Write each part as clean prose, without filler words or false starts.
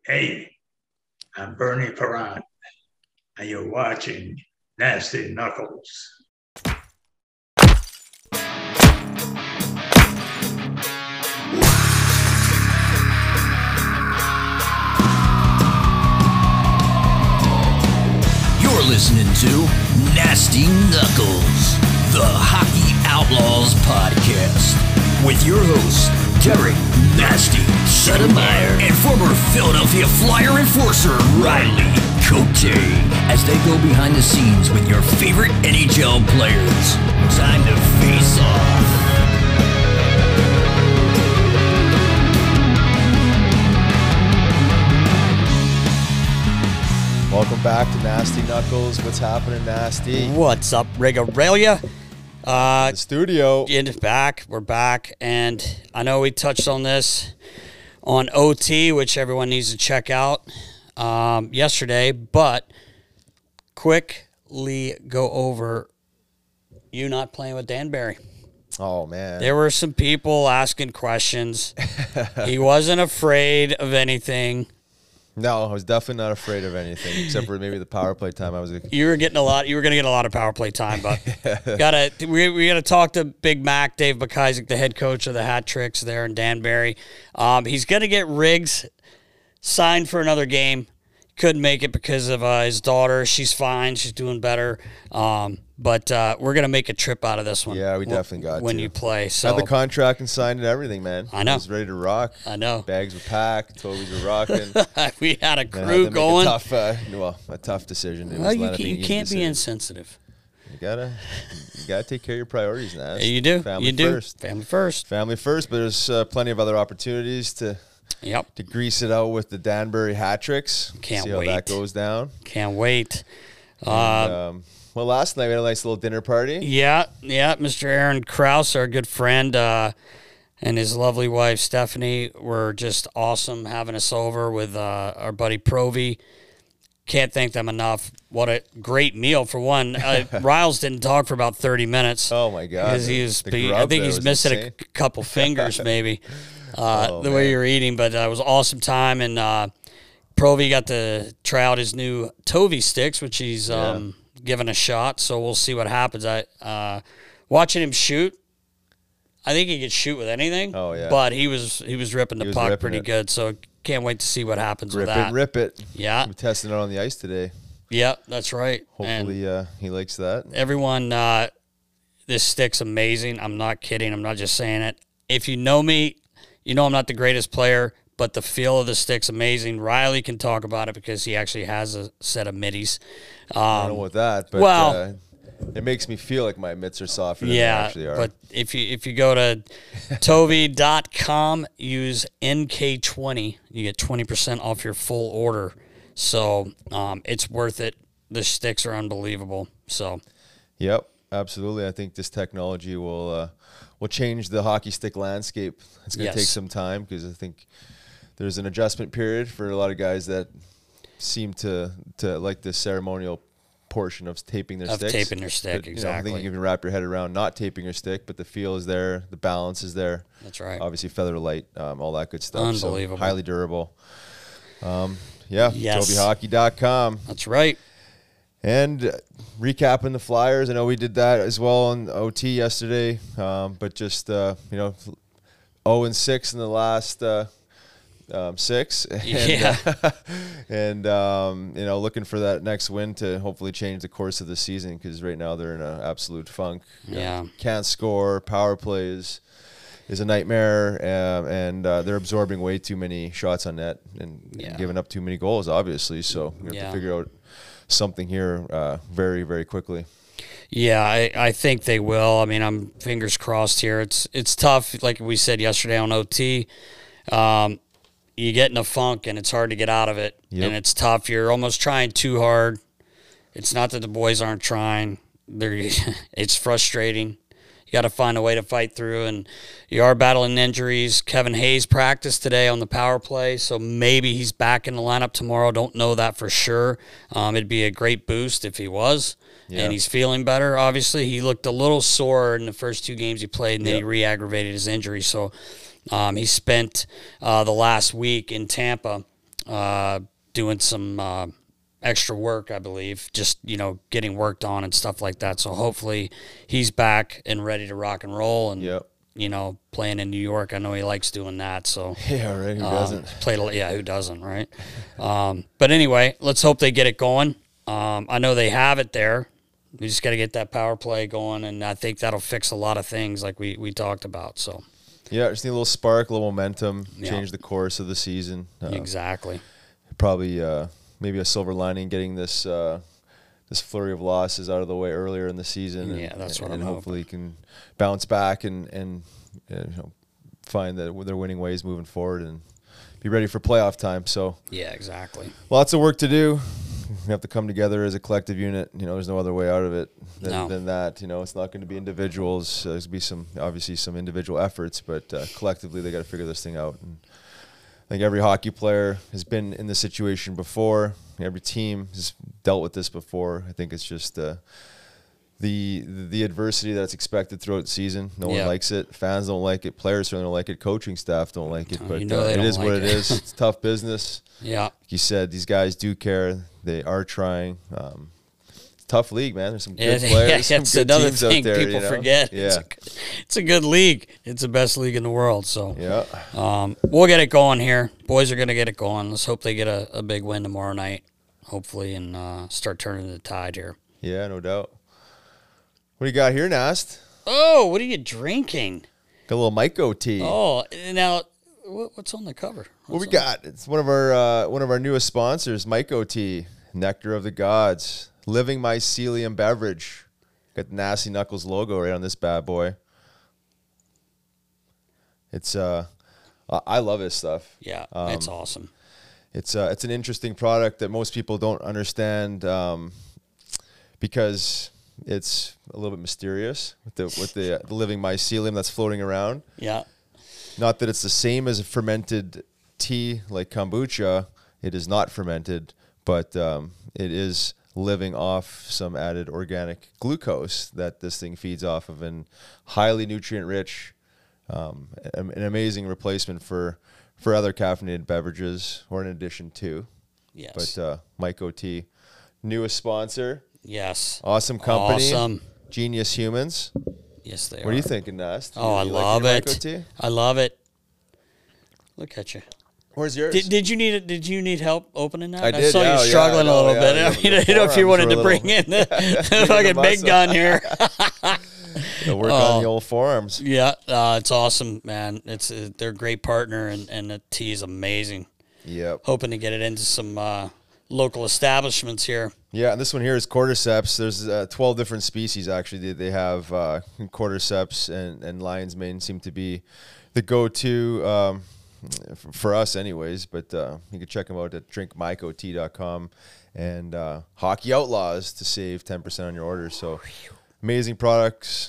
Hey, I'm Bernie Perrant, and you're watching Nasty Knuckles. You're listening to Nasty Knuckles, the Hockey Outlaws podcast, with your hosts, Derek Nasty Sedemeyer and former Philadelphia Flyer enforcer Riley Cote, as they go behind the scenes with your favorite NHL players. Time to face off. Welcome back to Nasty Knuckles. What's happening, Nasty? What's up, Regarelia? The studio. We're back, and I know we touched on this on OT, which everyone needs to check out yesterday, but quickly go over you not playing with Danbury. Oh, man. There were some people asking questions. He wasn't afraid of anything. No, I was definitely not afraid of anything, except for maybe the power play time. You were going to get a lot of power play time, but we gotta talk to Big Mac, Dave McIsaac, the head coach of the Hat Tricks there in Danbury. He's gonna get Riggs signed for another game. Couldn't make it because of his daughter. She's fine. She's doing better. But we're going to make a trip out of this one. Yeah, we definitely got when to. You play. So had the contract and signed and everything, man. I know. I was ready to rock. I know. Bags were packed. Tobies were rocking. We had a crew going. A tough decision. Well, you can't be insensitive. You gotta take care of your priorities, Nas. You do. Family first. Family first. Family first. But there's plenty of other opportunities to grease it out with the Danbury Hat Tricks. Can't see how wait. that goes down. Can't wait. And, well, last night we had a nice little dinner party. Yeah. Mr. Aaron Krause, our good friend, and his lovely wife Stephanie were just awesome having us over with our buddy Provy. Can't thank them enough. What a great meal for one. Riles didn't talk for about 30 minutes. Oh my God! Because I think he's missing a couple fingers maybe. The way you were eating, but it was an awesome time, and Provy got to try out his new Tovey sticks, which he's given a shot. So we'll see what happens. Watching him shoot, I think he could shoot with anything. Oh yeah, but he was ripping the puck pretty good. So can't wait to see what happens with that. Rip it. Yeah, we're testing it on the ice today. Yeah, that's right. Hopefully, he likes that. Everyone, this stick's amazing. I'm not kidding. I'm not just saying it. If you know me, you know I'm not the greatest player, but the feel of the stick's amazing. Riley can talk about it because he actually has a set of middies. I don't know what that, but it makes me feel like my mitts are softer than they actually are. But if you go to Tovey.com, use NK20, you get 20% off your full order. So it's worth it. The sticks are unbelievable. So, yep, absolutely. I think this technology will change the hockey stick landscape. It's going to take some time because I think there's an adjustment period for a lot of guys that seem to like the ceremonial portion of taping their sticks. Taping their stick, but, exactly. I think you can wrap your head around not taping your stick, but the feel is there, the balance is there. That's right. Obviously, feather light, all that good stuff. Unbelievable. So highly durable. Yes. TobyHockey.com. That's right. And recapping the Flyers, I know we did that as well on OT yesterday, but just 0-6 in the last 6, and looking for that next win to hopefully change the course of the season because right now they're in an absolute funk. Can't score, power plays is a nightmare, and they're absorbing way too many shots on net and giving up too many goals, obviously. So we have to figure out something here very, very quickly. Yeah, I think they will. I mean, I'm fingers crossed here. It's tough, like we said yesterday on OT. You get in a funk, and it's hard to get out of it. Yep. And it's tough. You're almost trying too hard. It's not that the boys aren't trying. It's frustrating. You got to find a way to fight through, and you are battling injuries. Kevin Hayes practiced today on the power play, so maybe he's back in the lineup tomorrow. Don't know that for sure. It'd be a great boost if he was, and he's feeling better, obviously. He looked a little sore in the first 2 games he played, and then he re-aggravated his injury, so he spent the last week in Tampa doing some extra work, I believe, just, getting worked on and stuff like that. So hopefully he's back and ready to rock and roll and, playing in New York. I know he likes doing that. So yeah, right. Who doesn't? Who doesn't, right? But anyway, let's hope they get it going. I know they have it there. We just got to get that power play going, and I think that'll fix a lot of things like we talked about. So, yeah, just need a little spark, a little momentum, change the course of the season. Exactly. Probably maybe a silver lining getting this this flurry of losses out of the way earlier in the season. Yeah, that's what I'm hopefully can bounce back and find that their winning ways moving forward and be ready for playoff time. So yeah, exactly. Lots of work to do. We have to come together as a collective unit. There's no other way out of it than that. It's not going to be individuals. There's going to be obviously some individual efforts, but collectively they got to figure this thing out. And I think every hockey player has been in this situation before. Every team has dealt with this before. I think it's just the adversity that's expected throughout the season. No one likes it. Fans don't like it. Players certainly don't like it. Coaching staff don't like it. But it is what it is. It's tough business. Yeah. Like you said, these guys do care. They are trying. It's a tough league, man. There's some good players. That's some good another teams thing out there, people forget. Yeah. It's a good league. It's the best league in the world. So yeah. We'll get it going here. Boys are going to get it going. Let's hope they get a big win tomorrow night, hopefully, and start turning the tide here. Yeah, no doubt. What do you got here, Nast? Oh, what are you drinking? Got a little Myco tea. Oh, now what's on the cover? What we got? It's one of our newest sponsors, Myco Tea, Nectar of the Gods, living mycelium beverage. Got the Nasty Knuckles logo right on this bad boy. It's I love this stuff. Yeah, it's awesome. It's an interesting product that most people don't understand because it's a little bit mysterious with the living mycelium that's floating around. Yeah. Not that it's the same as a fermented tea like kombucha. It is not fermented, but it is living off some added organic glucose that this thing feeds off of, and highly nutrient rich, an amazing replacement for other caffeinated beverages, or in addition to. Yes. But Myco Tea, newest sponsor. Yes. Awesome company. Awesome. Genius humans. Yes, they are. What are you thinking, Nast? Oh, I love it. I love it. Look at you. Where's yours? Did you need help opening that? I did. Saw you struggling a little bit. I don't know if you wanted to bring in the fucking big gun here. Work on the old forearms. Yeah, it's awesome, man. They're a great partner, and the tea is amazing. Yep. Hoping to get it into some local establishments here. Yeah, and this one here is cordyceps. There's 12 different species, actually. They have cordyceps, and lion's mane seem to be the go-to for us anyways. But you can check them out at drinkmycotea.com and Hockey Outlaws to save 10% on your order. So amazing products.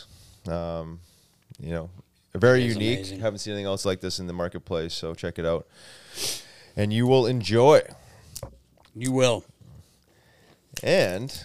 Very unique. Amazing. Haven't seen anything else like this in the marketplace, so check it out. And you will enjoy. You will. And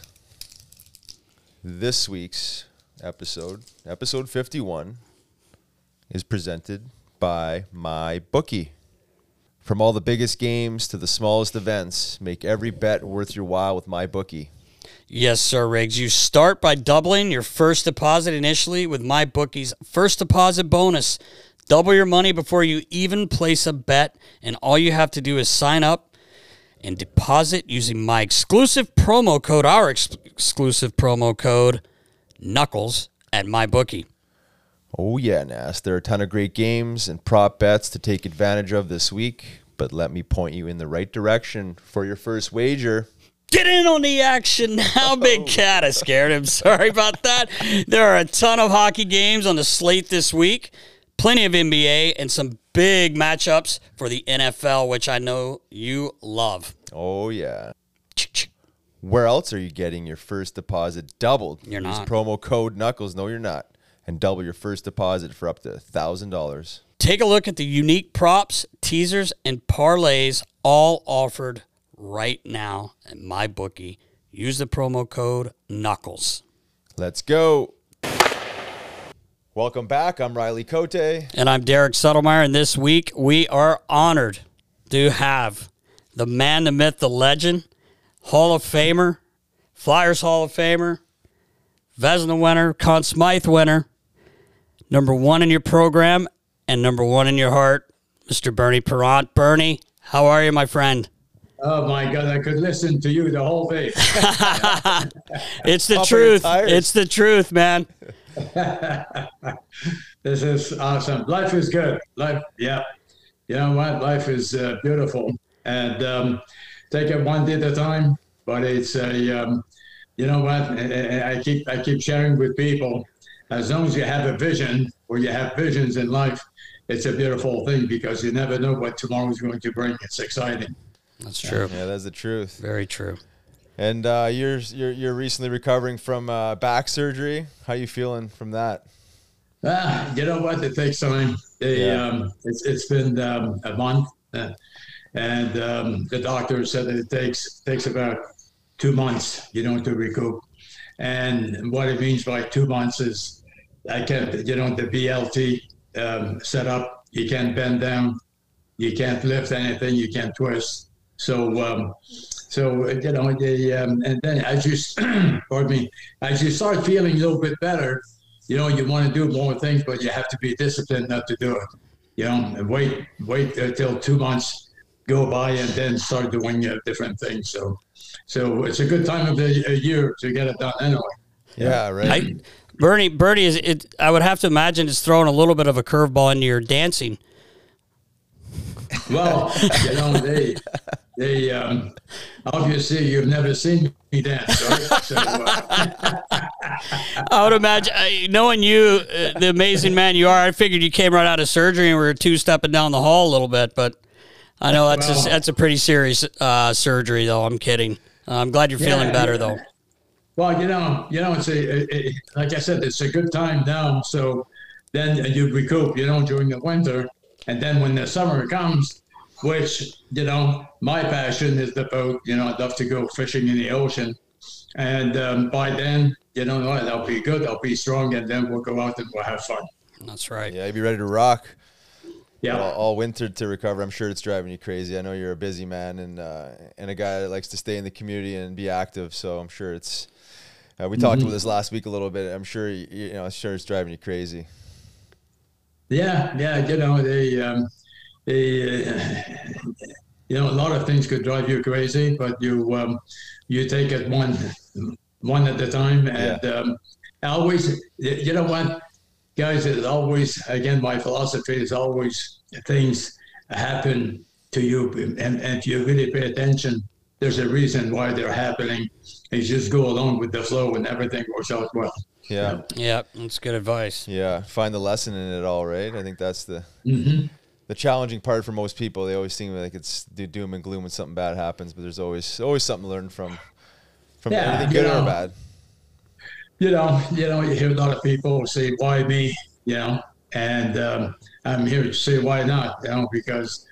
this week's episode 51, is presented by MyBookie. From all the biggest games to the smallest events, make every bet worth your while with MyBookie. Yes, sir, Riggs. You start by doubling your first deposit initially with MyBookie's first deposit bonus. Double your money before you even place a bet, and all you have to do is sign up and deposit using my exclusive promo code, exclusive promo code, Knuckles, at MyBookie. Oh, yeah, Nas. There are a ton of great games and prop bets to take advantage of this week, but let me point you in the right direction for your first wager. Get in on the action now, Big Cat. I scared him. Sorry about that. There are a ton of hockey games on the slate this week. Plenty of NBA and some big matchups for the NFL, which I know you love. Oh, yeah. Where else are you getting your first deposit doubled? You're not. Use promo code Knuckles. No, you're not. And double your first deposit for up to $1,000. Take a look at the unique props, teasers, and parlays all offered right now at MyBookie. Use the promo code Knuckles. Let's go. Welcome back. I'm Riley Cote. And I'm Derek Settlemeyer. And this week we are honored to have the man, the myth, the legend, Hall of Famer, Flyers Hall of Famer, Vezina winner, Conn Smythe winner, number one in your program and number one in your heart, Mr. Bernie Parent. Bernie, how are you, my friend? Oh, my God, I could listen to you the whole day. It's the truth. It's the truth, man. This is awesome. Life is good. Life, yeah. You know what? Life is beautiful. And take it one day at a time. But it's you know what? I keep sharing with people. As long as you have a vision, or you have visions in life, it's a beautiful thing because you never know what tomorrow is going to bring. It's exciting. That's true. Yeah, that's the truth. Very true. And you're recently recovering from back surgery. How are you feeling from that? You know what? It takes time. It's been a month, and the doctor said that it takes about 2 months, to recoup. And what it means by 2 months is I can't, the BLT set up. You can't bend down. You can't lift anything. You can't twist. So and then as you, pardon me, as you start feeling a little bit better, you want to do more things, but you have to be disciplined not to do it. And wait until 2 months go by and then start doing different things. So it's a good time of the year to get it done anyway. Yeah, right. Bernie, I would have to imagine it's throwing a little bit of a curveball into your dancing. Well, they obviously you've never seen me dance, right? So, I would imagine, knowing you, the amazing man you are, I figured you came right out of surgery and were two-stepping down the hall a little bit, but I know that's a pretty serious surgery, though. I'm kidding. I'm glad you're feeling better, though. Well, it's like I said, it's a good time now. So then you recoup, during the winter. And then when the summer comes, which, my passion is the boat, I'd love to go fishing in the ocean. And by then, I'll be good, I'll be strong, and then we'll go out and we'll have fun. That's right. Yeah, you'll be ready to rock. Yeah. All winter to recover. I'm sure it's driving you crazy. I know you're a busy man and a guy that likes to stay in the community and be active. So I'm sure it's. We talked about this last week a little bit. I'm sure it's driving you crazy. Yeah. A lot of things could drive you crazy, but you take it one at a time, and always. You know what? Guys, it's always, again, my philosophy is always things happen to you. And if you really pay attention, there's a reason why they're happening. You just go along with the flow and everything works out well. Yeah. Yeah, that's good advice. Yeah, find the lesson in it all, right? I think that's the challenging part for most people. They always think like it's doom and gloom when something bad happens, but there's always something to learn from anything good or bad. You hear a lot of people say, why me, and I'm here to say, why not, because,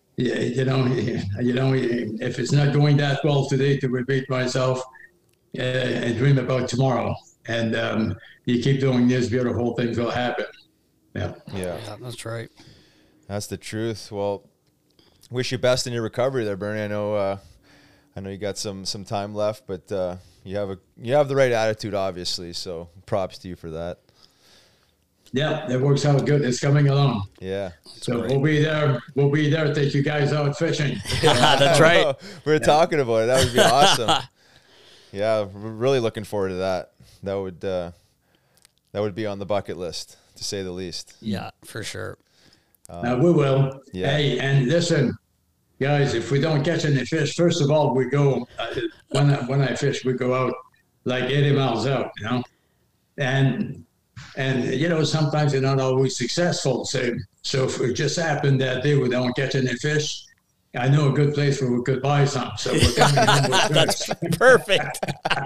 if it's not going that well today, to repeat myself and dream about tomorrow. And you keep doing this, beautiful things will happen. Yeah, that's right. That's the truth. Well, wish you best in your recovery there, Bernie. I know you got some time left, but you have the right attitude, obviously. So props to you for that. Yeah, it works out good. It's coming along. Yeah. So great. We'll be there. Take you guys out fishing. That's right. We're talking about it. That would be awesome. Yeah, we're really looking forward to that. That would be on the bucket list, to say the least. Yeah, for sure. We will. Yeah. Hey, and listen, guys, if we don't catch any fish, first of all, we go, when I fish, we go out like 80 miles out, and sometimes they're not always successful. So if it just happened that day we don't catch any fish, I know a good place where we could buy some. So we're coming home with That's perfect.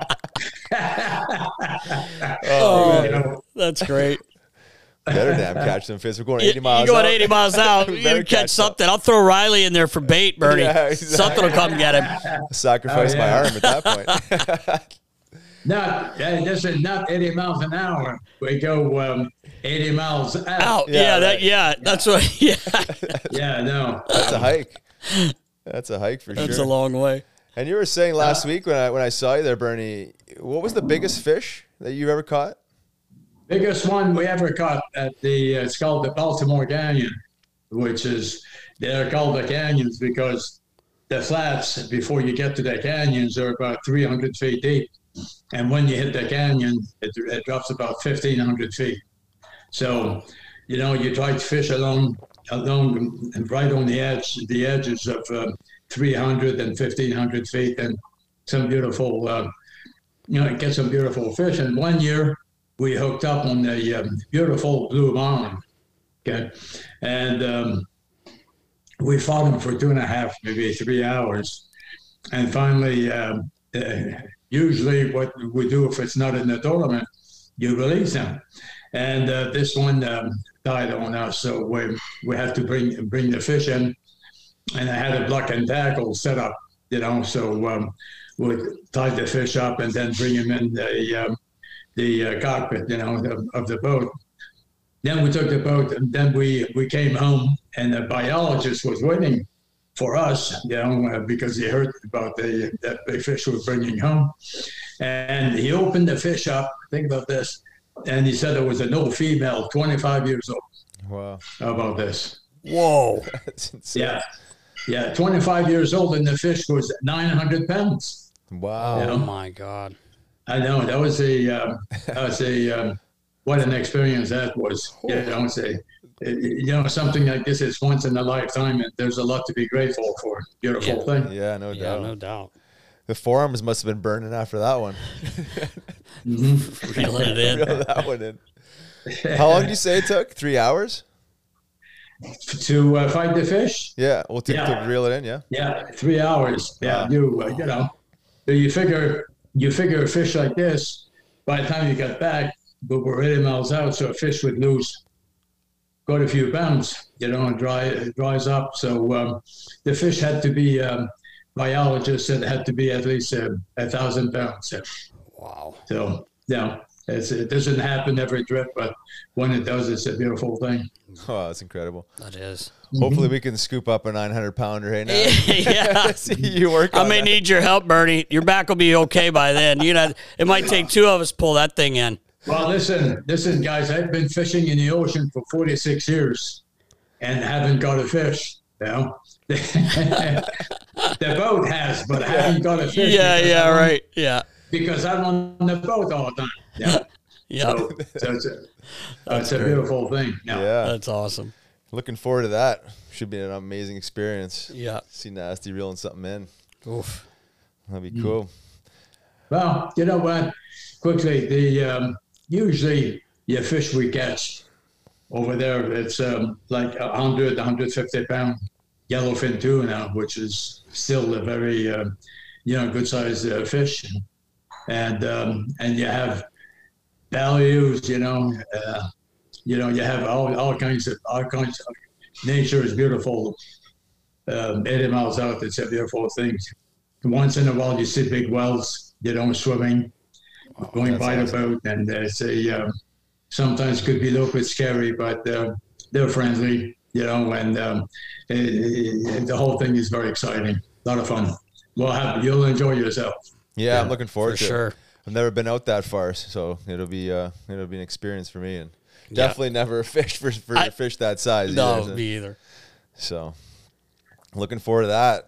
That's great. Better damn catch some fish. We're going 80 miles out. You're going 80 miles out. You can catch something. I'll throw Riley in there for bait, Bernie. Yeah, exactly. Something will come get him. Sacrifice my arm at that point. Not 80 miles an hour. We go 80 miles out. That's what. Yeah. Yeah, no. That's a hike. That's a hike for sure. That's a long way. And you were saying last week when I saw you there, Bernie, what was the biggest fish that you've ever caught? Biggest one we ever caught at it's called the Baltimore Canyon, which is, they're called the canyons because the flats before you get to the canyons are about 300 feet deep. And when you hit the canyon, it drops about 1,500 feet. So, you try to fish along and right on the edges of 300 and 1,500 feet, and some beautiful, get some beautiful fish. And one year we hooked up on the beautiful Blue Marlin, okay? And we fought him for 2.5, maybe 3 hours. And finally, usually what we do if it's not in the tournament, you release them. And this one died on us, so we had to bring the fish in. And I had a block and tackle set up, so we tied the fish up and then bring him in the cockpit, of the boat. Then we took the boat, and then we came home, and the biologist was waiting for us, because he heard about that big fish we were bringing home. And he opened the fish up, think about this, and he said there was an old female, 25 years old. Wow. How about this? Whoa. That's insane. Yeah, 25 years old, and the fish was 900 pounds. Wow. Oh, my God. I know. That was what an experience that was. Something like this is once in a lifetime, and there's a lot to be grateful for. Beautiful thing. Yeah, no doubt. No doubt. The forearms must have been burning after that one. Reeling it in. Reel that one in. How long did you say it took? 3 hours? To fight the fish? Yeah. Well, to reel it in, yeah? Yeah, 3 hours. Yeah, you figure a fish like this, by the time you got back, we were 80 miles out, so a fish would lose quite a few pounds, and it dries up. So the fish had to be, biologists said it had to be at least 1,000 pounds. Wow. So, it doesn't happen every trip, but when it does, it's a beautiful thing. Oh, that's incredible. That is. Hopefully we can scoop up a 900-pounder right now. Yeah. See you work on I may that. need your help, Bernie. Your back will be okay by then. It might take two of us to pull that thing in. Well, listen, guys, I've been fishing in the ocean for 46 years and haven't got a fish, The boat has, but I haven't got a fish. Yeah, right. Yeah. Because I'm on the boat all the time. Yeah. Yeah. So it's a beautiful thing. Yeah. That's awesome. Looking forward to that. Should be an amazing experience. Yeah. See Nasty reeling something in. Oof. That'd be cool. Well, you know what? Quickly, usually your fish we catch over there, it's like 100, 150 pound yellowfin tuna, which is still a very, good sized fish. And you have values, you have all kinds of nature is beautiful. 80 miles out, it's a beautiful thing. Once in a while, you see big whales, swimming, going by the boat, and it's sometimes could be a little bit scary, but they're friendly, and the whole thing is very exciting. A lot of fun. You'll enjoy yourself. Yeah, I'm looking forward to sure. it. I've never been out that far, so it'll be an experience for me, and definitely never a fish for a fish that size. No, either, me either. So, looking forward to that.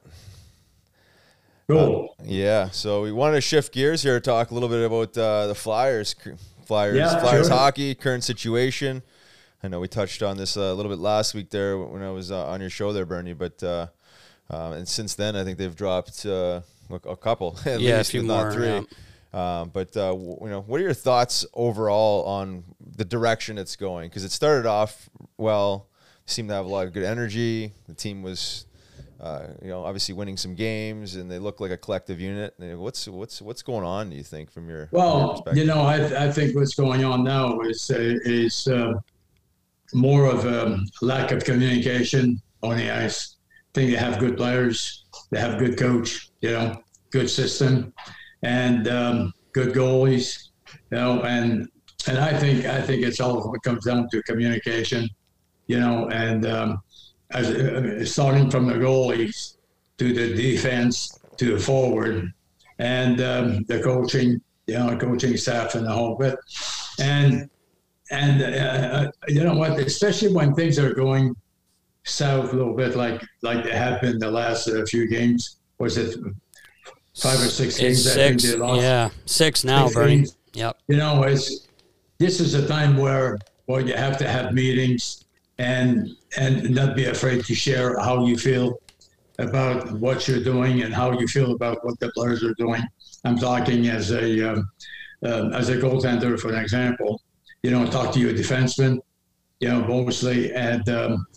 Cool. Yeah, so we wanted to shift gears here, talk a little bit about the Flyers sure. hockey, current situation. I know we touched on this a little bit last week there when I was on your show there, Bernie, but and since then I think they've dropped a couple, at least, a few if more, not three. yeah. But what are your thoughts overall on the direction it's going? Because it started off well, seemed to have a lot of good energy. The team was, obviously winning some games, and they look like a collective unit. And what's going on? Do you think from your perspective? I think what's going on now is more of a lack of communication on the ice. I think they have good players, they have good coach, good system, and good goalies, and I think it's all it comes down to communication, and as starting from the goalies, to the defense, to the forward, and the coaching, coaching staff and the whole bit. And you know what, especially when things are going south a little bit, like they have been the last few games. Was it 5 or 6 games? It's 6, I think they lost. yeah, 6 now, Bernie. Yep. You know, this is a time where you have to have meetings and not be afraid to share how you feel about what you're doing and how you feel about what the players are doing. I'm talking as a goaltender, for an example. You know, talk to your defenseman, you know, mostly, and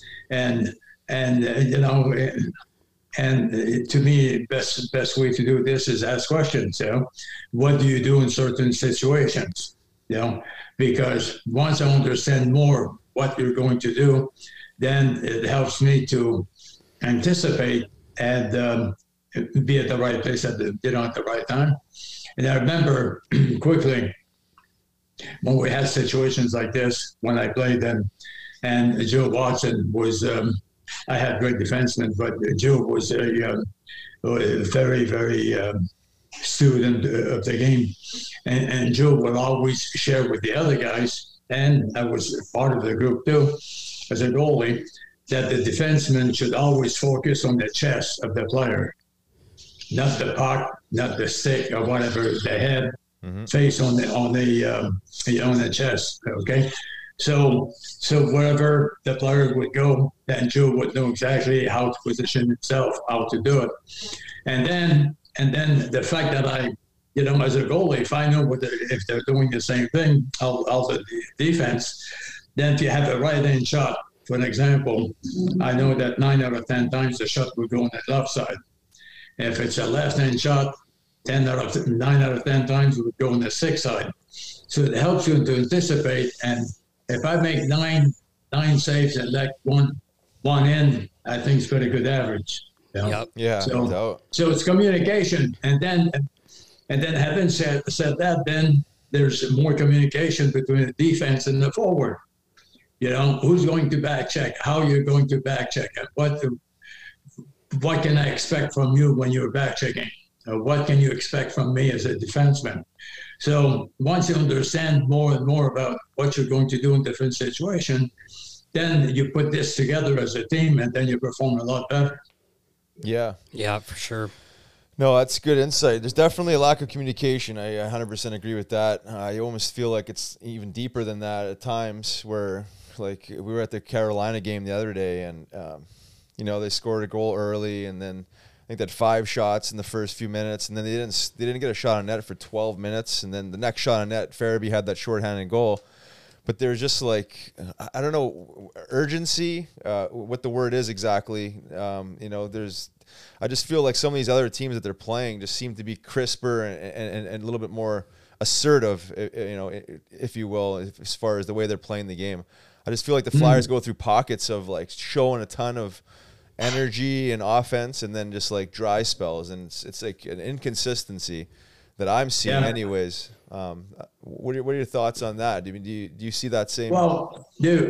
you know, and to me, best way to do this is ask questions. You know, what do you do in certain situations? You know, because once I understand more what you're going to do, then it helps me to anticipate and be at the right place at the right time. And I remember quickly when we had situations like this when I played them, and Joe Watson was. I had great defensemen, but Joe was a very, very student of the game. And Joe would always share with the other guys, and I was part of the group too, as a goalie, that the defenseman should always focus on the chest of the player, not the puck, not the stick or whatever they had, face on the chest. Okay. So wherever the player would go, then Joe would know exactly how to position himself, how to do it. And then the fact that I, you know, as a goalie, if I know if they're doing the same thing, I'll the defense, then if you have a right-hand shot, for an example, I know that 9 out of 10 times the shot will go on the left side. If it's a left-hand shot, 9 out of 10 times it would go on the 6 side. So it helps you to anticipate. And if I make nine saves and let one in, I think it's pretty good average. You know? Yep. Yeah. So it's communication, and then having said that, then there's more communication between the defense and the forward. You know, who's going to back check? How you're going to back check it? What can I expect from you when you're back checking? What can you expect from me as a defenseman? So once you understand more and more about what you're going to do in different situations, then you put this together as a team, and then you perform a lot better. Yeah. Yeah, for sure. No, that's good insight. There's definitely a lack of communication. I 100% agree with that. You almost feel like it's even deeper than that at times, where like we were at the Carolina game the other day, and you know, they scored a goal early, and then I think they had 5 shots in the first few minutes, and then they didn't get a shot on net for 12 minutes, and then the next shot on net, Farabee had that shorthanded goal. But there's just like, I don't know, urgency, what the word is exactly. You know, I just feel like some of these other teams that they're playing just seem to be crisper and a little bit more assertive, you know, if you will, as far as the way they're playing the game. I just feel like the Flyers go through pockets of like showing a ton of energy and offense, and then just like dry spells, and it's like an inconsistency that I'm seeing anyways. What are your thoughts on that? Do you see that same? Well, you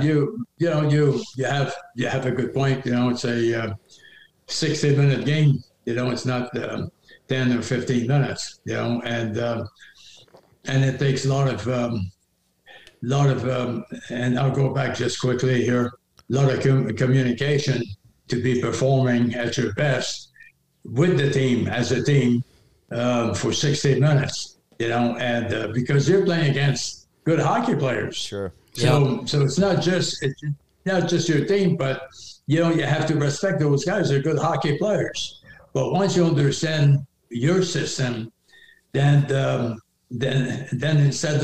have a good point. You know, it's a 60-minute game. You know, it's not 10 or 15 minutes. You know, and it takes a lot of and I'll go back just quickly here. A lot of communication to be performing at your best with the team as a team for 60 minutes, you know, and because you're playing against good hockey players. Sure. So it's not just your team, but you know, you have to respect those guys. They're good hockey players. But once you understand your system, then instead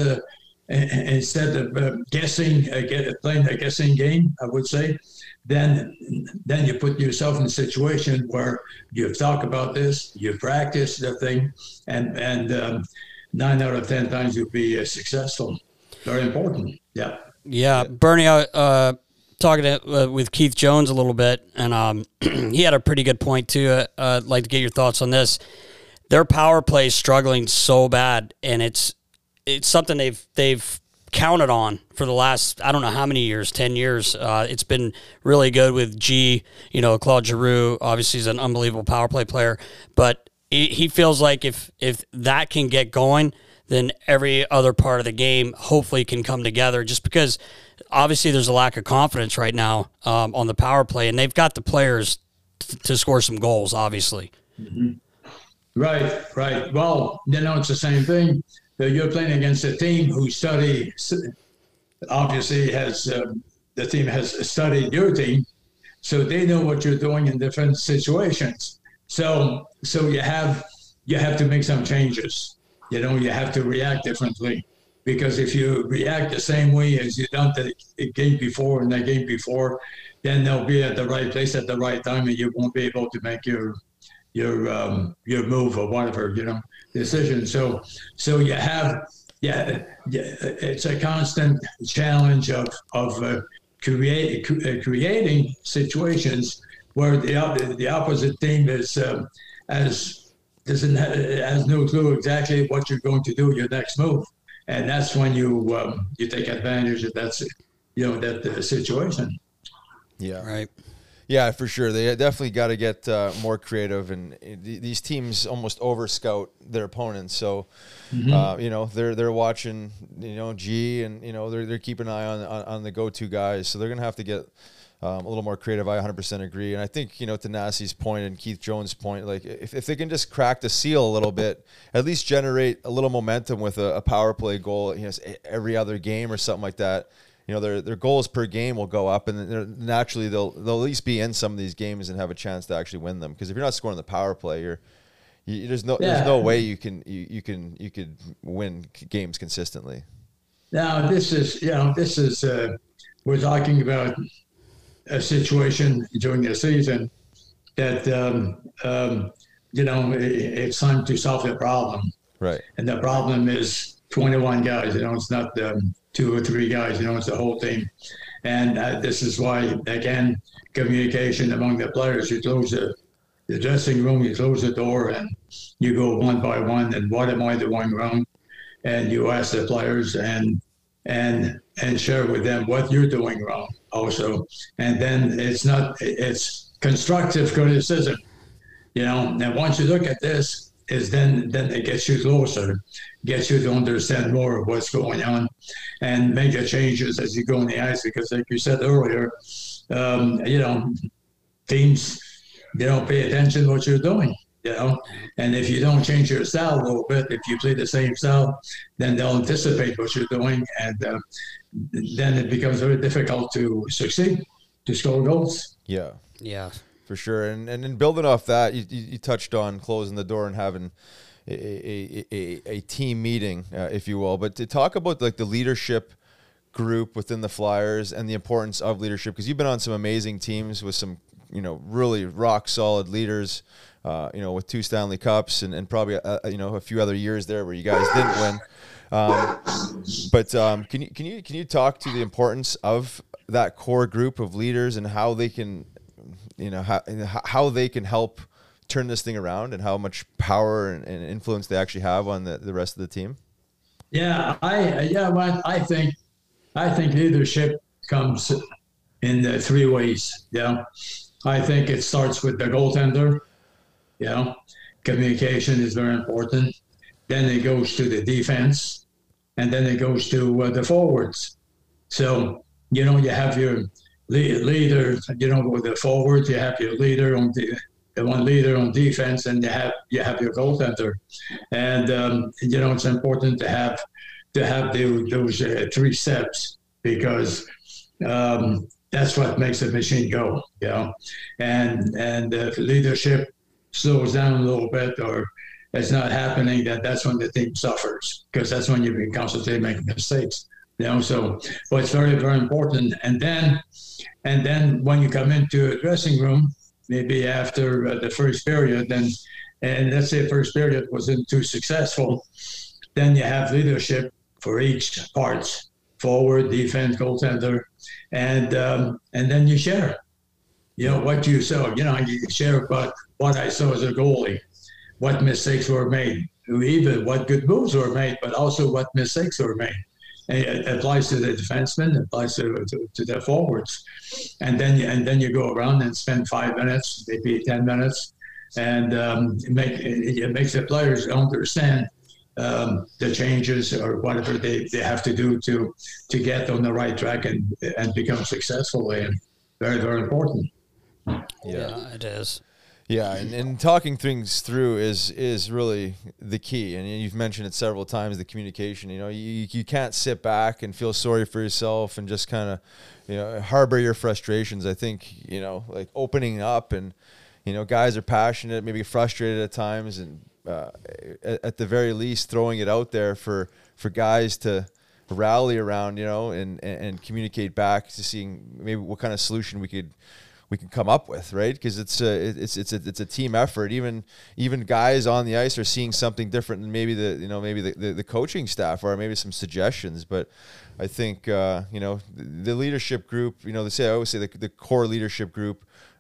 of guessing, playing a guessing game, I would say, then you put yourself in a situation where you've talked about this, you practice the thing, and 9 out of 10 times you'll be successful. Very important. Yeah. Yeah, Bernie, talking with Keith Jones a little bit, and he had a pretty good point too. I'd like to get your thoughts on this. Their power play is struggling so bad, and it's something they've counted on for the last, I don't know how many years, 10 years. It's been really good with G, Claude Giroux, obviously he's an unbelievable power play player, but he feels like if that can get going, then every other part of the game hopefully can come together, just because obviously there's a lack of confidence right now on the power play, and they've got the players to score some goals, obviously. Mm-hmm. Right. Well, it's the same thing. You're playing against a team who obviously the team has studied your team, so they know what you're doing in different situations. So you have to make some changes. You have to react differently, because if you react the same way as you done the game before and the game before, then they'll be at the right place at the right time, and you won't be able to make your move or whatever, decision. So you have, it's a constant challenge of creating situations where the opposite team has no clue exactly what you're going to do your next move, and that's when you take advantage of that situation. Yeah. Right. Yeah, for sure. They definitely got to get more creative, and these teams almost over-scout their opponents. So, they're watching, G, and they're keeping an eye on the go-to guys. So they're gonna have to get a little more creative. I 100% agree. And I think to Nasty's point and Keith Jones' point, like if they can just crack the seal a little bit, at least generate a little momentum with a power play goal, every other game or something like that. Their goals per game will go up, and naturally they'll at least be in some of these games and have a chance to actually win them. Because if you're not scoring the power play, there's no way you could win games consistently. Now this is we're talking about a situation during the season that it's time to solve the problem. Right. And the problem is 21 guys. It's not 2 or 3 guys. It's the whole team. And this is why, again, communication among the players. You close the dressing room, you close the door, and you go one by one. And what am I doing wrong? And you ask the players and share with them what you're doing wrong also. And then it's constructive criticism, and once you look at this, then it gets you closer, gets you to understand more of what's going on and make the changes as you go on the ice. Because like you said earlier, teams, they don't pay attention to what you're doing. And if you don't change your style a little bit, if you play the same style, then they'll anticipate what you're doing, and then it becomes very difficult to succeed, to score goals. Yeah, for sure. And then building off that, you touched on closing the door and having a team meeting, if you will. But to talk about like the leadership group within the Flyers and the importance of leadership, because you've been on some amazing teams with some really rock solid leaders. With 2 Stanley Cups and probably a few other years there where you guys didn't win. But can you talk to the importance of that core group of leaders and how they can, how they can help turn this thing around and how much power and influence they actually have on the rest of the team? Yeah, I think leadership comes in 3 ways. I think it starts with the goaltender. Communication is very important. Then it goes to the defense, and then it goes to the forwards. So, you have your leader, with the forwards, you have your leader on the one leader on defense, and you have your goaltender. And, it's important to have those 3 steps, because that's what makes the machine go, and leadership slows down a little bit, or it's not happening, that's when the team suffers, because that's when you constantly make mistakes. So it's very, very important. And then when you come into a dressing room, maybe after the first period, and let's say first period wasn't too successful, then you have leadership for each parts, forward, defense, goaltender, and then you share. What you saw, you share about what I saw as a goalie, what mistakes were made, even what good moves were made, but also what mistakes were made. It applies to the defensemen, it applies to the forwards, and then you go around and spend 5 minutes, maybe 10 minutes, and it makes the players understand the changes or whatever they have to do to get on the right track and become successful. And very, very important. Yeah, it is. Yeah, and talking things through is really the key. And you've mentioned it several times, the communication. You know, you can't sit back and feel sorry for yourself and just kind of, you know, harbor your frustrations. I think, you know, like opening up and, you know, guys are passionate, maybe frustrated at times, and at the very least throwing it out there for guys to rally around, you know, and communicate back to seeing maybe what kind of solution we can come up with, right? Because it's a team effort. Even guys on the ice are seeing something different than maybe the coaching staff, or maybe some suggestions. But I think you know, the leadership group, you know, I always say the core leadership group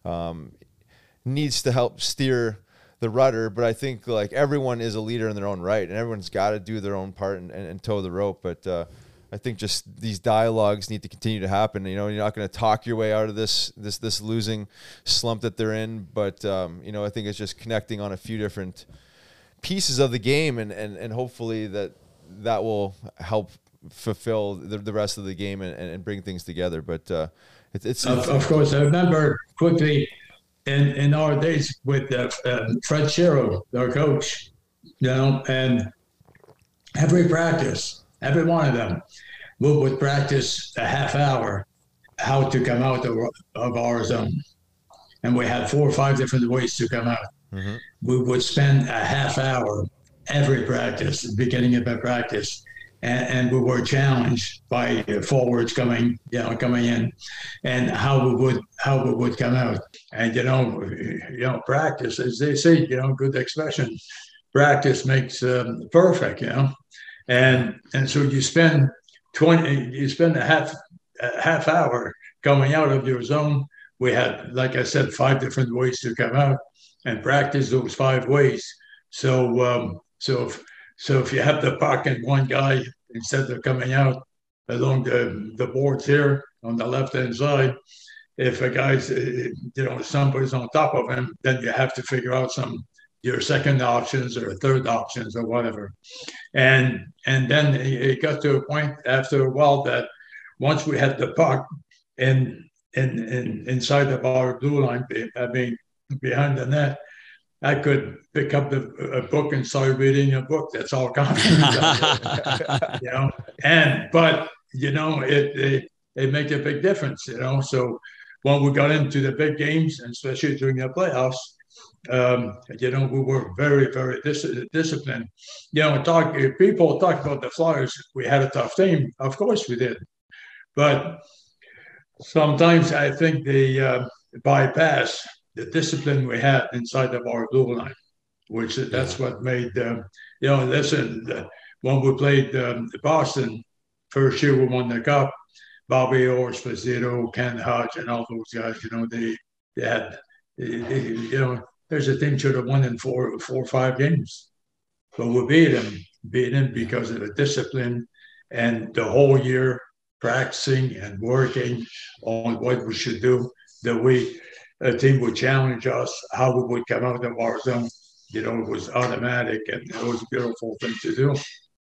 needs to help steer the rudder. But I think like everyone is a leader in their own right, and everyone's got to do their own part and toe the rope. But I think just these dialogues need to continue to happen. You know, you're not going to talk your way out of this losing slump that they're in, but you know, I think it's just connecting on a few different pieces of the game, and hopefully that will help fulfill the rest of the game and bring things together. But it's of course, I remember quickly in our days with Fred Shero, our coach, you know, and every practice, every one of them, we would practice a half hour how to come out of our zone. And we had 4 or 5 different ways to come out. Mm-hmm. We would spend a half hour every practice, the beginning of the practice, and we were challenged by forwards coming in, and how we would come out. And you know, practice, as they say, you know, good expression, practice makes perfect, you know. And so you spend a half hour coming out of your zone. We had, like I said, 5 different ways to come out and practice those 5 ways. So if you have the puck and one guy, instead of coming out along the boards here on the left-hand side, if a guy's, you know, somebody's on top of him, then you have to figure out your second options or third options or whatever. And then it got to a point after a while that once we had the puck inside of our blue line, I mean, behind the net, I could pick up a book and start reading a book. That's all confidence, you know. But you know, it makes a big difference, you know. So when we got into the big games, and especially during the playoffs, you know, we were very, very disciplined. You know, people talk about the Flyers. We had a tough team. Of course we did. But sometimes I think they bypass the discipline we had inside of our blue line, which that's what made, you know, listen, when we played Boston, first year we won the Cup, Bobby Orr, Esposito, Ken Hodge, and all those guys, you know, they had, you know, there's a team should have won in 4 or 5 games. But we beat them because of the discipline and the whole year practicing and working on what we should do. The way a team would challenge us, how we would come out of our zone, you know, it was automatic, and it was a beautiful thing to do.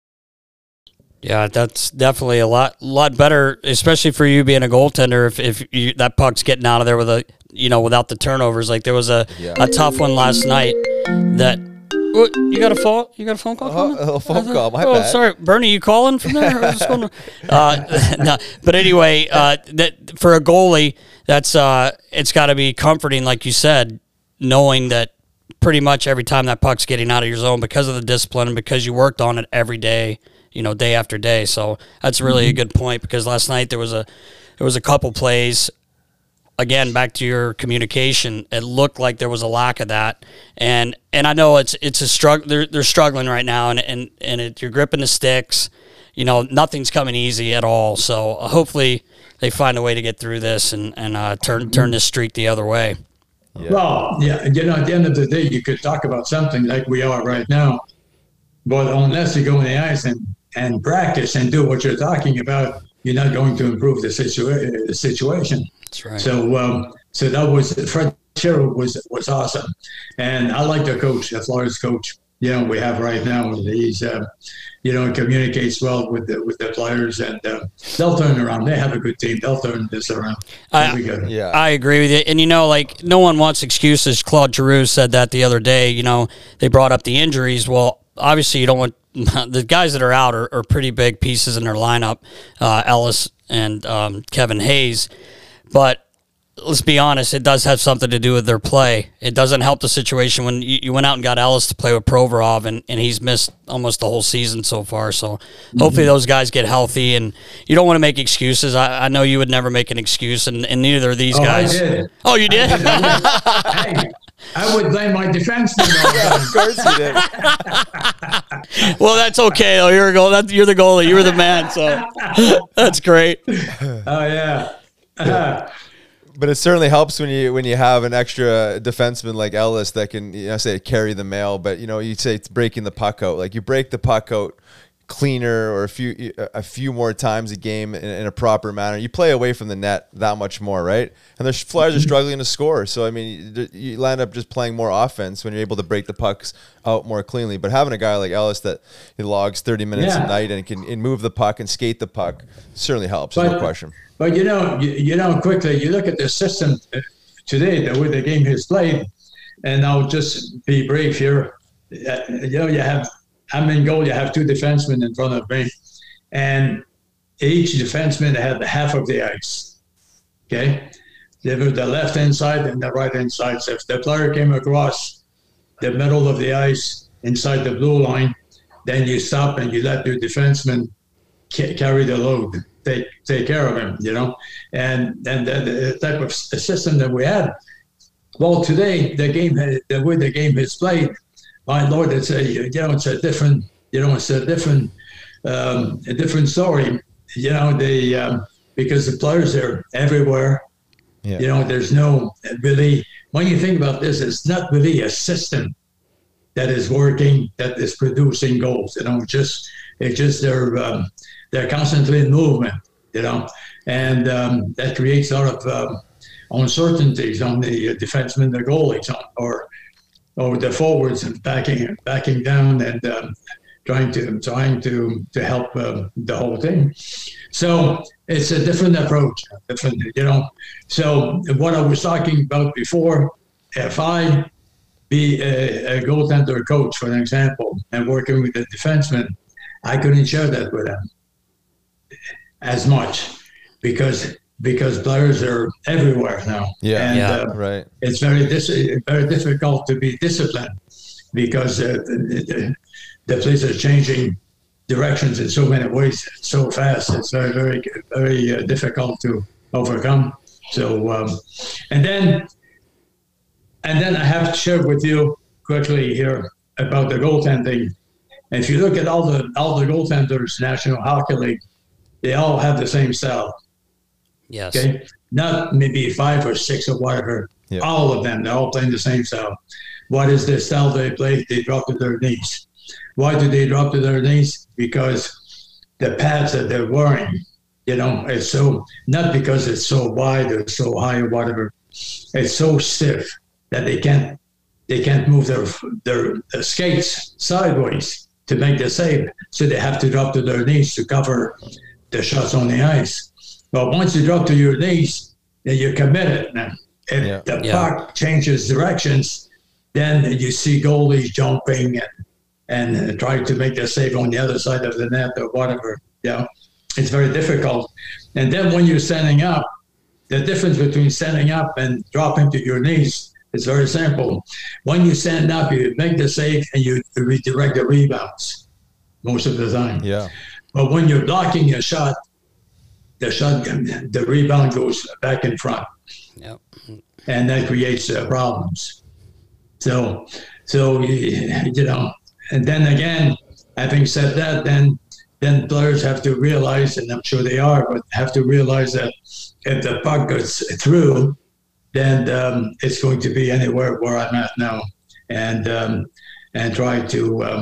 Yeah, that's definitely a lot better, especially for you being a goaltender. If that puck's getting out of there without the turnovers. Like there was a tough one last night that. You got a phone call coming? A phone call. My bad. Sorry, Bernie. You calling from there? What's going on? No, but anyway, that for a goalie, that's it's got to be comforting, like you said, knowing that pretty much every time that puck's getting out of your zone because of the discipline and because you worked on it every day, you know, day after day. So that's really a good point, because last night there was a couple plays. Again, back to your communication, it looked like there was a lack of that, and I know it's a struggle. They're struggling right now, and you're gripping the sticks. You know, nothing's coming easy at all. So hopefully they find a way to get through this and turn this streak the other way. Yeah. Well, yeah, you know, at the end of the day, you could talk about something like we are right now, but unless you go on the ice and and practice and do what you're talking about, you're not going to improve the situation. That's right. So that was Fred Sherwood was awesome, and I like the coach, the Flyers coach. We have right now. He's communicates well with the players, and they'll turn around. They have a good team. They'll turn this around. I agree with you. And no one wants excuses. Claude Giroux said that the other day. They brought up the injuries. Well, obviously you don't want the guys that are out are pretty big pieces in their lineup, Ellis and Kevin Hayes, but let's be honest, it does have something to do with their play. It doesn't help the situation when you went out and got Ellis to play with Provorov, and he's missed almost the whole season so far. So hopefully those guys get healthy, and you don't want to make excuses. I know you would never make an excuse, and neither of these guys. I did. Oh, you did? Hey, I would blame my defenseman. Of course you did. Well, that's okay, though. You're the goalie. You were the man, so that's great. Oh, yeah. But it certainly helps when you have an extra defenseman like Ellis that can say carry the mail. But you say it's breaking the puck out. Like you break the puck out cleaner or a few more times a game in a proper manner. You play away from the net that much more, right? And the Flyers are struggling to score. So I mean, you land up just playing more offense when you're able to break the pucks out more cleanly. But having a guy like Ellis that he logs 30 minutes a night and can move the puck and skate the puck certainly helps. No question. But quickly you look at the system today, the way the game is played, and I'll just be brief here. I'm in goal. You have two defensemen in front of me, and each defenseman had half of the ice. Okay, they were the left hand side and the right hand side. So if the player came across the middle of the ice inside the blue line, then you stop and you let your defenseman carry the load. Take care of him, and the type of system that we had. Well, today the way the game is played, my Lord, it's a different story. Because the players are everywhere. Yeah. There's no really. When you think about this, it's not really a system that is working, that is producing goals. It's just they're constantly in movement, and that creates a lot of uncertainties on the defensemen, the goalies, or the forwards, and backing down and trying to help the whole team. So it's a different approach, So what I was talking about before, if I be a goaltender coach, for an example, and working with a defenseman, I couldn't share that with them as much because players are everywhere now. Right. It's very difficult to be disciplined because the place are changing directions in so many ways so fast. It's very, very, very difficult to overcome. So, and then I have to share with you quickly here about the goaltending. And if you look at all the goaltenders, National Hockey League, they all have the same style. Yes. Okay. Not maybe 5 or 6 or whatever. Yeah. All of them, they're all playing the same style. What is the style they play? They drop to their knees. Why do they drop to their knees? Because the pads that they're wearing, it's so, not because it's so wide or so high or whatever. It's so stiff that they can't move their skates sideways to make the save. So they have to drop to their knees to cover the shots on the ice. But once you drop to your knees, then you're committed. Now, if the puck changes directions, then you see goalies jumping and trying to make the save on the other side of the net or whatever. It's very difficult. And then when you're standing up, the difference between standing up and dropping to your knees is very simple. When you stand up, you make the save and you redirect the rebounds most of the time. Yeah. But when you're blocking a shot, the rebound goes back in front. Yep. And that creates problems. So and then again, having said that, then players have to realize, and I'm sure they are, but have to realize that if the puck goes through, then it's going to be anywhere where I'm at now, and try to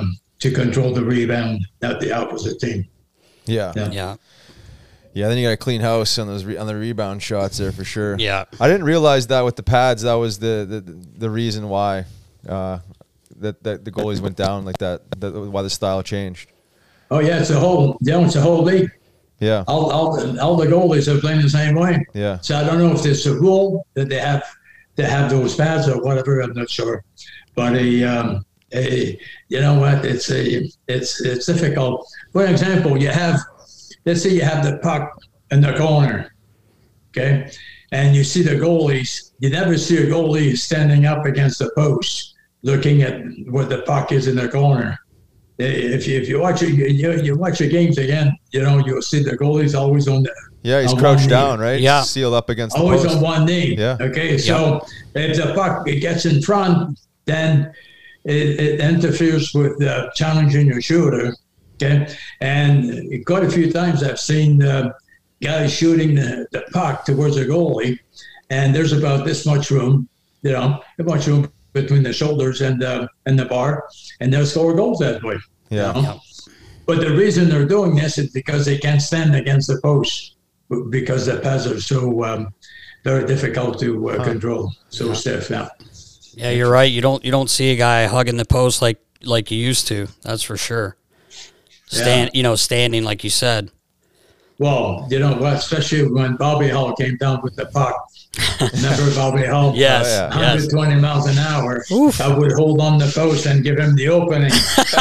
to control the rebound, not the opposite team. Yeah. Then you got a clean house on those on the rebound shots there for sure. Yeah. I didn't realize that with the pads. That was the reason why that the goalies went down like that. Why the style changed. Oh yeah, it's a whole league. Yeah. All the goalies are playing the same way. Yeah. So I don't know if there's a rule that they have to have those pads or whatever. I'm not sure, but you know what? It's difficult. For example, let's say you have the puck in the corner, okay, and you see the goalies. You never see a goalie standing up against the post, looking at where the puck is in the corner. If you watch you watch the games again, you know you'll see the goalie's always on the. Yeah, he's crouched down, right? Yeah, sealed up against the always post. On one knee. Yeah. Okay, so if the puck gets in front, then it interferes with challenging your shooter. Okay, and quite a few times I've seen guys shooting the puck towards the goalie, and there's about this much room, between the shoulders and the bar, and they'll score goals that way. Yeah. You know? But the reason they're doing this is because they can't stand against the post because the pads are so very difficult to control, so stiff now. Yeah, you're right. You don't see a guy hugging the post like you used to. That's for sure. Standing like you said. Well, you know what? Especially when Bobby Hull came down with the puck. Remember Bobby Hull? Yes. 120 miles an hour. Oof. I would hold on the post and give him the opening.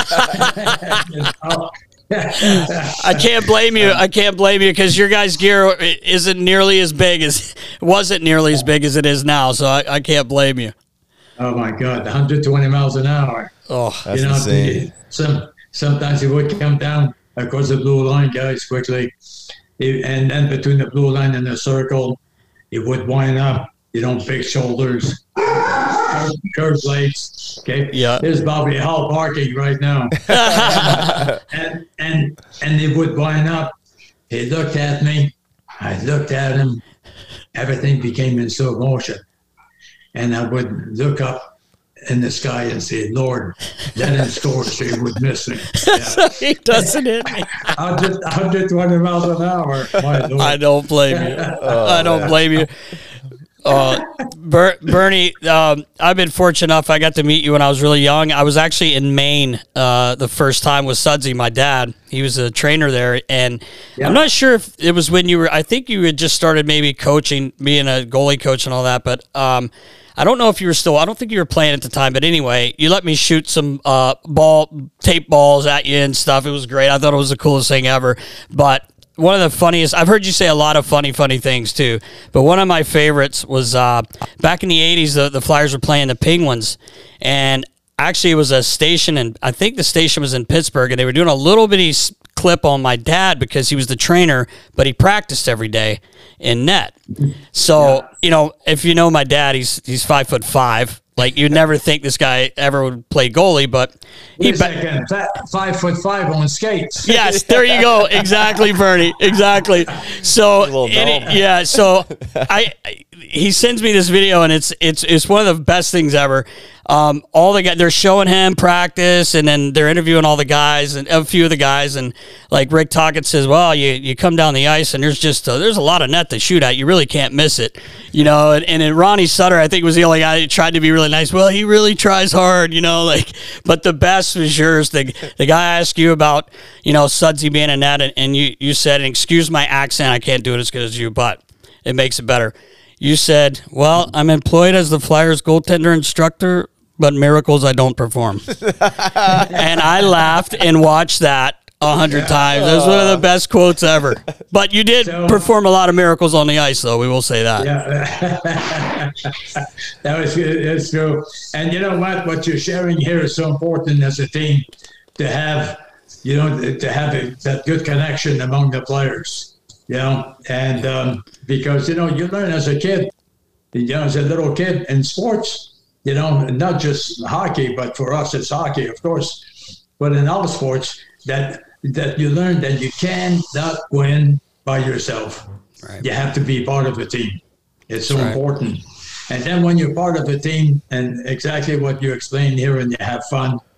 I can't blame you. Because your guys' gear wasn't nearly as big as it is now. So I can't blame you. Oh my God, 120 miles an hour. Oh, that's insane. Sometimes he would come down across the blue line, guys, quickly. And then between the blue line and the circle, he would wind up, big shoulders, curved legs. Okay. Yeah. There's Bobby Hull barking right now. and he would wind up. He looked at me. I looked at him. Everything became in slow motion. And I would look up in the sky and say, Lord, let him score so he would miss me. Yeah. He doesn't hit me. 120 miles an hour. My Lord. I don't blame you. I don't blame you. Bernie, I've been fortunate enough. I got to meet you when I was really young. I was actually in Maine the first time with Sudsy, my dad. He was a trainer there, and I'm not sure if it was when you were. I think you had just started maybe coaching, being a goalie coach and all that. But I don't know if you were still. I don't think you were playing at the time. But anyway, you let me shoot some tape balls at you and stuff. It was great. I thought it was the coolest thing ever. But one of the funniest, I've heard you say a lot of funny things too, but one of my favorites was back in the 80s, the Flyers were playing the Penguins, and actually it was a station, and I think the station was in Pittsburgh, and they were doing a little bitty clip on my dad because he was the trainer, but he practiced every day in net. So, if you know my dad, he's 5'5". Like, you'd never think this guy ever would play goalie, but he 5'5" on skates. Yes, there you go. Exactly, Bernie. Exactly. So, he sends me this video, and it's one of the best things ever. All the guys, they're showing him practice, and then they're interviewing all the guys and a few of the guys, and like Rick Tocchet says, well, you come down the ice and there's a lot of net to shoot at. You really can't miss it, and then Ronnie Sutter, I think, was the only guy who tried to be really nice. Well, he really tries hard, but the best was yours. The guy asked you about, Sudsy being a net, and you said, and excuse my accent, I can't do it as good as you, but it makes it better. You said, well, I'm employed as the Flyers goaltender instructor, but miracles I don't perform. And I laughed and watched that 100 times. It was one of the best quotes ever. But you did perform a lot of miracles on the ice, though. We will say that. Yeah. That was good. That's true. And you know what? What you're sharing here is so important as a team to have, that good connection among the players. And because, you learn as a kid, as a little kid in sports, not just hockey, but for us it's hockey, of course, but in all sports that you learn that you cannot win by yourself. Right. You have to be part of a team. It's so important. And then when you're part of a team, and exactly what you explained here, and you have fun,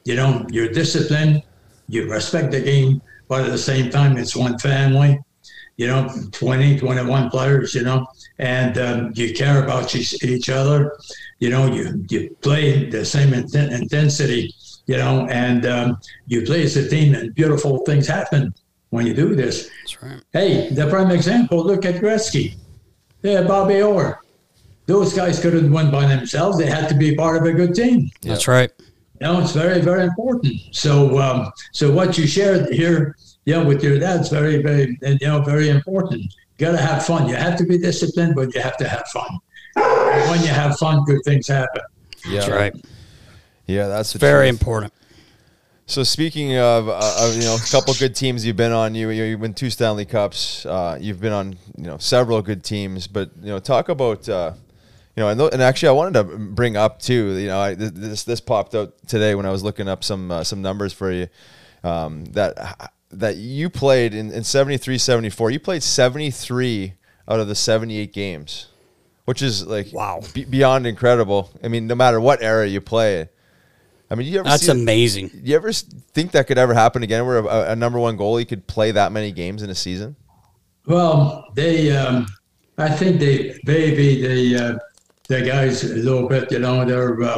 you're disciplined, you respect the game, but at the same time, it's one family, 20, 21 players, and you care about each other, you play the same intensity, and you play as a team, and beautiful things happen when you do this. That's right. Hey, the prime example, look at Gretzky. Yeah, Bobby Orr. Those guys couldn't win by themselves. They had to be part of a good team. That's right. It's very, very important. So, so what you shared here, with your dad's very, very, very important. You got to have fun. You have to be disciplined, but you have to have fun. And when you have fun, good things happen. Yeah. That's right. Yeah, that's very important. So speaking of a couple good teams you've been on, you win 2 Stanley Cups. You've been on several good teams, but talk about and actually I wanted to bring up too. This popped out today when I was looking up some numbers for you. That you played in 73-74. You played 73 out of the 78 games, which is wow, beyond incredible. I mean, no matter what era you play. I mean, that's amazing. You ever think that could ever happen again, where a number one goalie could play that many games in a season? Well, I think they baby the guys a little bit. They're.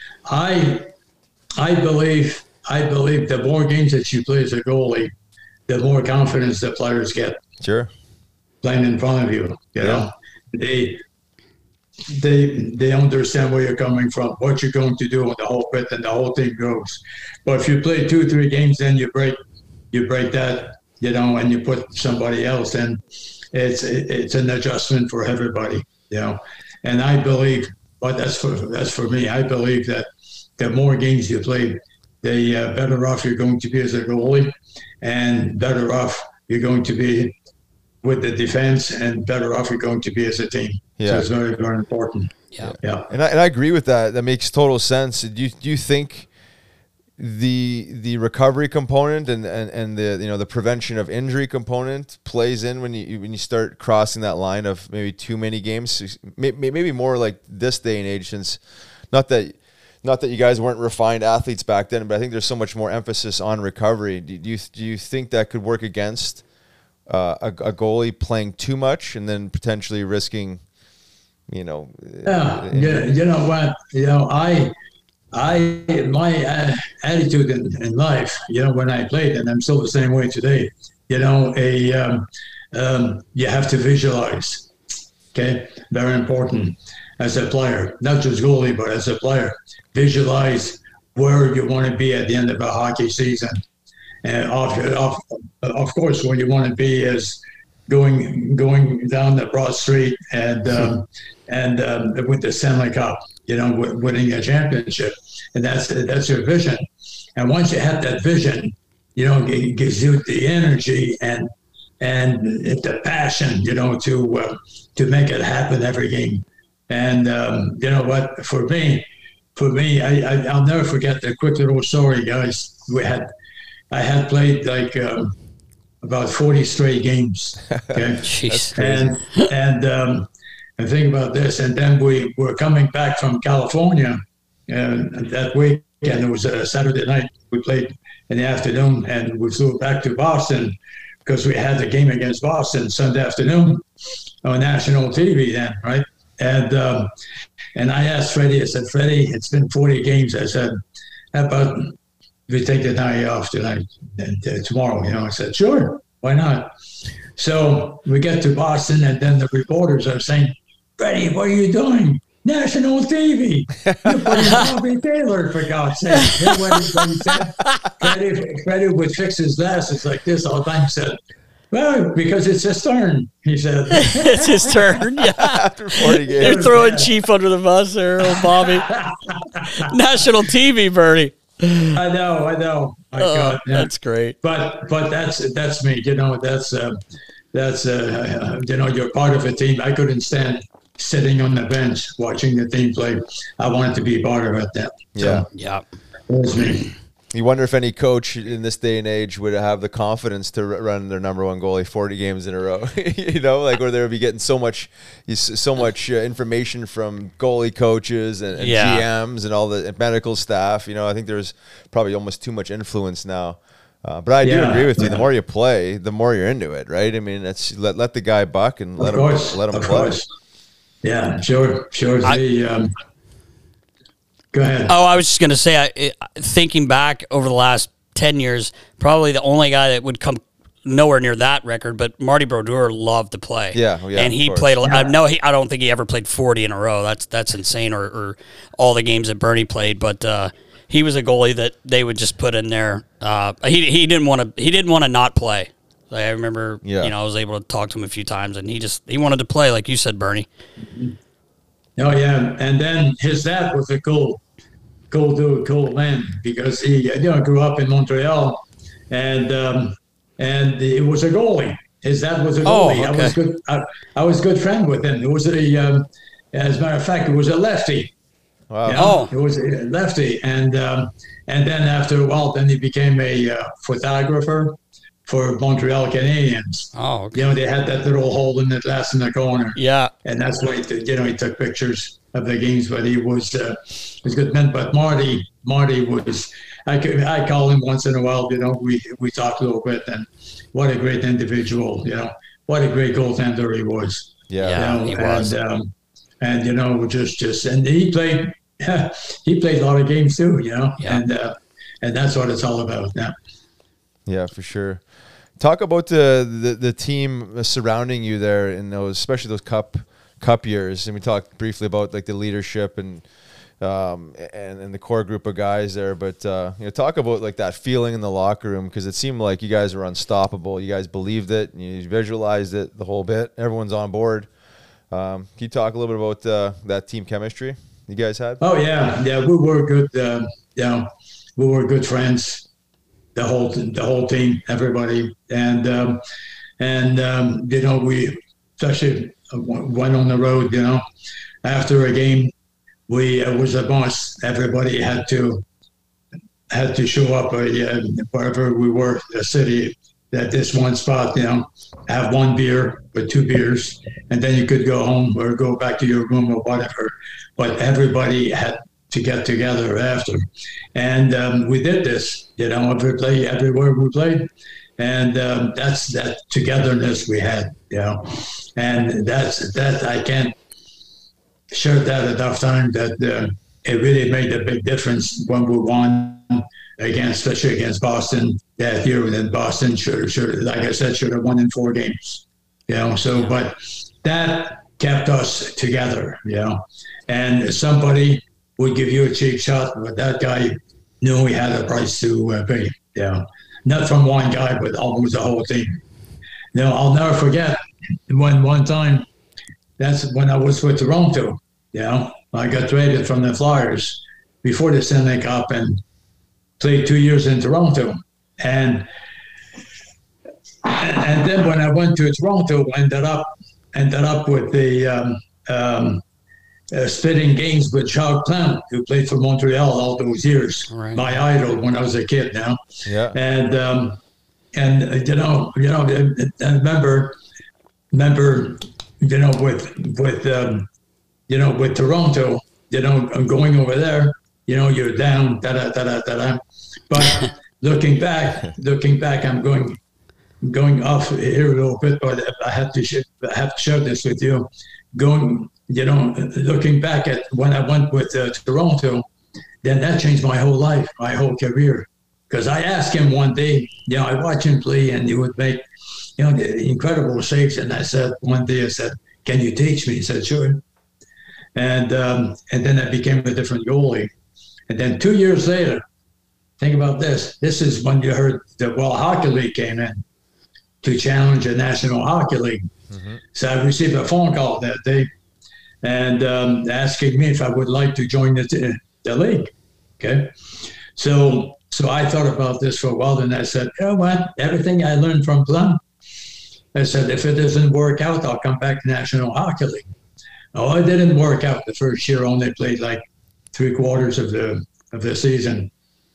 I believe the more games that you play as a goalie, the more confidence the players get. Sure. Playing in front of you, They understand where you're coming from, what you're going to do on the whole bit, and the whole thing goes. But if you play 2-3 games, then you break that, and you put somebody else in. It's an adjustment for everybody, And I believe, but that's for me. I believe that the more games you play, the better off you're going to be as a goalie, and better off you're going to be with the defense, and better off you're going to be as a team. Yeah. So it's very, very important. Yeah. And I agree with that. That makes total sense. Do you think the recovery component and the the prevention of injury component plays in when you start crossing that line of maybe too many games? Maybe more like this day and age, since not that you guys weren't refined athletes back then, but I think there's so much more emphasis on recovery. Do you think that could work against a goalie playing too much and then potentially risking, you know what, my attitude in life, when I played, and I'm still the same way today, you have to visualize. Okay, very important as a player, not just goalie, but as a player, visualize where you want to be at the end of a hockey season. And of course, where you want to be is going down the broad street and with the Stanley Cup, winning a championship, and that's your vision. And once you have that vision, it gives you the energy and the passion, to make it happen every game. And you know what? For me, I'll never forget the quick little story, guys. I had played like about 40 straight games. Okay, Jeez. and think about this. And then we were coming back from California, and that weekend, it was a Saturday night. We played in the afternoon, and we flew back to Boston because we had the game against Boston Sunday afternoon on national TV then, right? And I asked Freddie, I said, Freddie, it's been 40 games. I said, how about we take the night off tonight and tomorrow? I said, sure, why not? So we get to Boston, and then the reporters are saying, Freddie, what are you doing? National TV. You're putting Bobby Taylor, for God's sake. You know what he said? Freddie would fix his glasses like this all the time. He said, well, because it's his turn, he said. It's his turn, yeah. After 40 games. You're throwing Chief under the bus there, old Bobby. National TV, Bernie. I know. My God, yeah. That's great. But that's me. That's you're part of a team. I couldn't stand sitting on the bench watching the team play. I wanted to be part of it. So, Yeah. That was me. You wonder if any coach in this day and age would have the confidence to run their number one goalie 40 games in a row. You know, like where they would be getting so much information from goalie coaches and GMs and all the medical staff. You know, I think there's probably almost too much influence now. But I do agree with you. The more you play, the more you're into it, right? I mean, that's let the guy buck and let him play. Course. Yeah, sure. Go ahead. Oh, I was just going to say, thinking back over the last 10 years, probably the only guy that would come nowhere near that record, but Marty Brodeur loved to play. Yeah, and he played. I don't think he ever played 40 in a row. That's insane. Or all the games that Bernie played, but he was a goalie that they would just put in there. He didn't want to not play. Like, I remember, I was able to talk to him a few times, and he wanted to play, like you said, Bernie. Mm-hmm. Oh yeah, and then his dad was a cool dude, cool man, because he grew up in Montreal, and he was a goalie. His dad was a goalie. Oh, okay. I was good friend with him. It was as a matter of fact, it was a lefty. Wow. It was a lefty, and then after a while, then he became a photographer for Montreal Canadiens. Oh, okay. They had that little hole in the glass in the corner. Yeah. And that's why he took pictures of the games, but he was a good man. But Marty was, I call him once in a while, we talk a little bit, and what a great individual, what a great goaltender he was. Yeah, he was. And and he played a lot of games too, and that's what it's all about now. Yeah, for sure. Talk about the team surrounding you there in those, especially those cup years. And we talked briefly about like the leadership and the core group of guys there. But talk about like that feeling in the locker room, because it seemed like you guys were unstoppable. You guys believed it, and you visualized it the whole bit. Everyone's on board. Can you talk a little bit about that team chemistry you guys had? Oh yeah, we were good. We were good friends. The whole team, everybody, and we especially went on the road. After a game, it was a must. Everybody had to show up wherever we were, the city, at this one spot. Have one beer or two beers, and then you could go home or go back to your room or whatever. But everybody had to get together after, and we did this. Everywhere we played, and that's that togetherness we had. And that I can't share that enough time. That it really made a big difference when we won especially against Boston that year. And then Boston should like I said, should have won in 4 games. But that kept us together. And somebody would give you a cheap shot, but that guy knew he had a price to pay. Not from one guy, but almost the whole team. I'll never forget when one time, that's when I was with Toronto. I got traded from the Flyers before the Stanley Cup and played 2 years in Toronto. And then when I went to Toronto, ended up with the splitting games with Jacques Plante, who played for Montreal all those years. Right. My idol when I was a kid. Yeah. And I remember with Toronto, I'm going over there. You're down. But looking back, I'm going off here a little bit, but I have to share this with you. Looking back at when I went with Toronto, then that changed my whole life, my whole career. Because I asked him one day, I watched him play, and he would make, the incredible saves. And I said, one day, can you teach me? He said, sure. And then I became a different goalie. And then 2 years later, think about this. This is when you heard the World Hockey League came in to challenge the National Hockey League. Mm-hmm. So I received a phone call that day, and asking me if I would like to join the league. Okay. So I thought about this for a while, and I said, what? Everything I learned from Plum, I said, if it doesn't work out, I'll come back to National Hockey League. Oh, it didn't work out the first year. Only played like 3/4 of the season.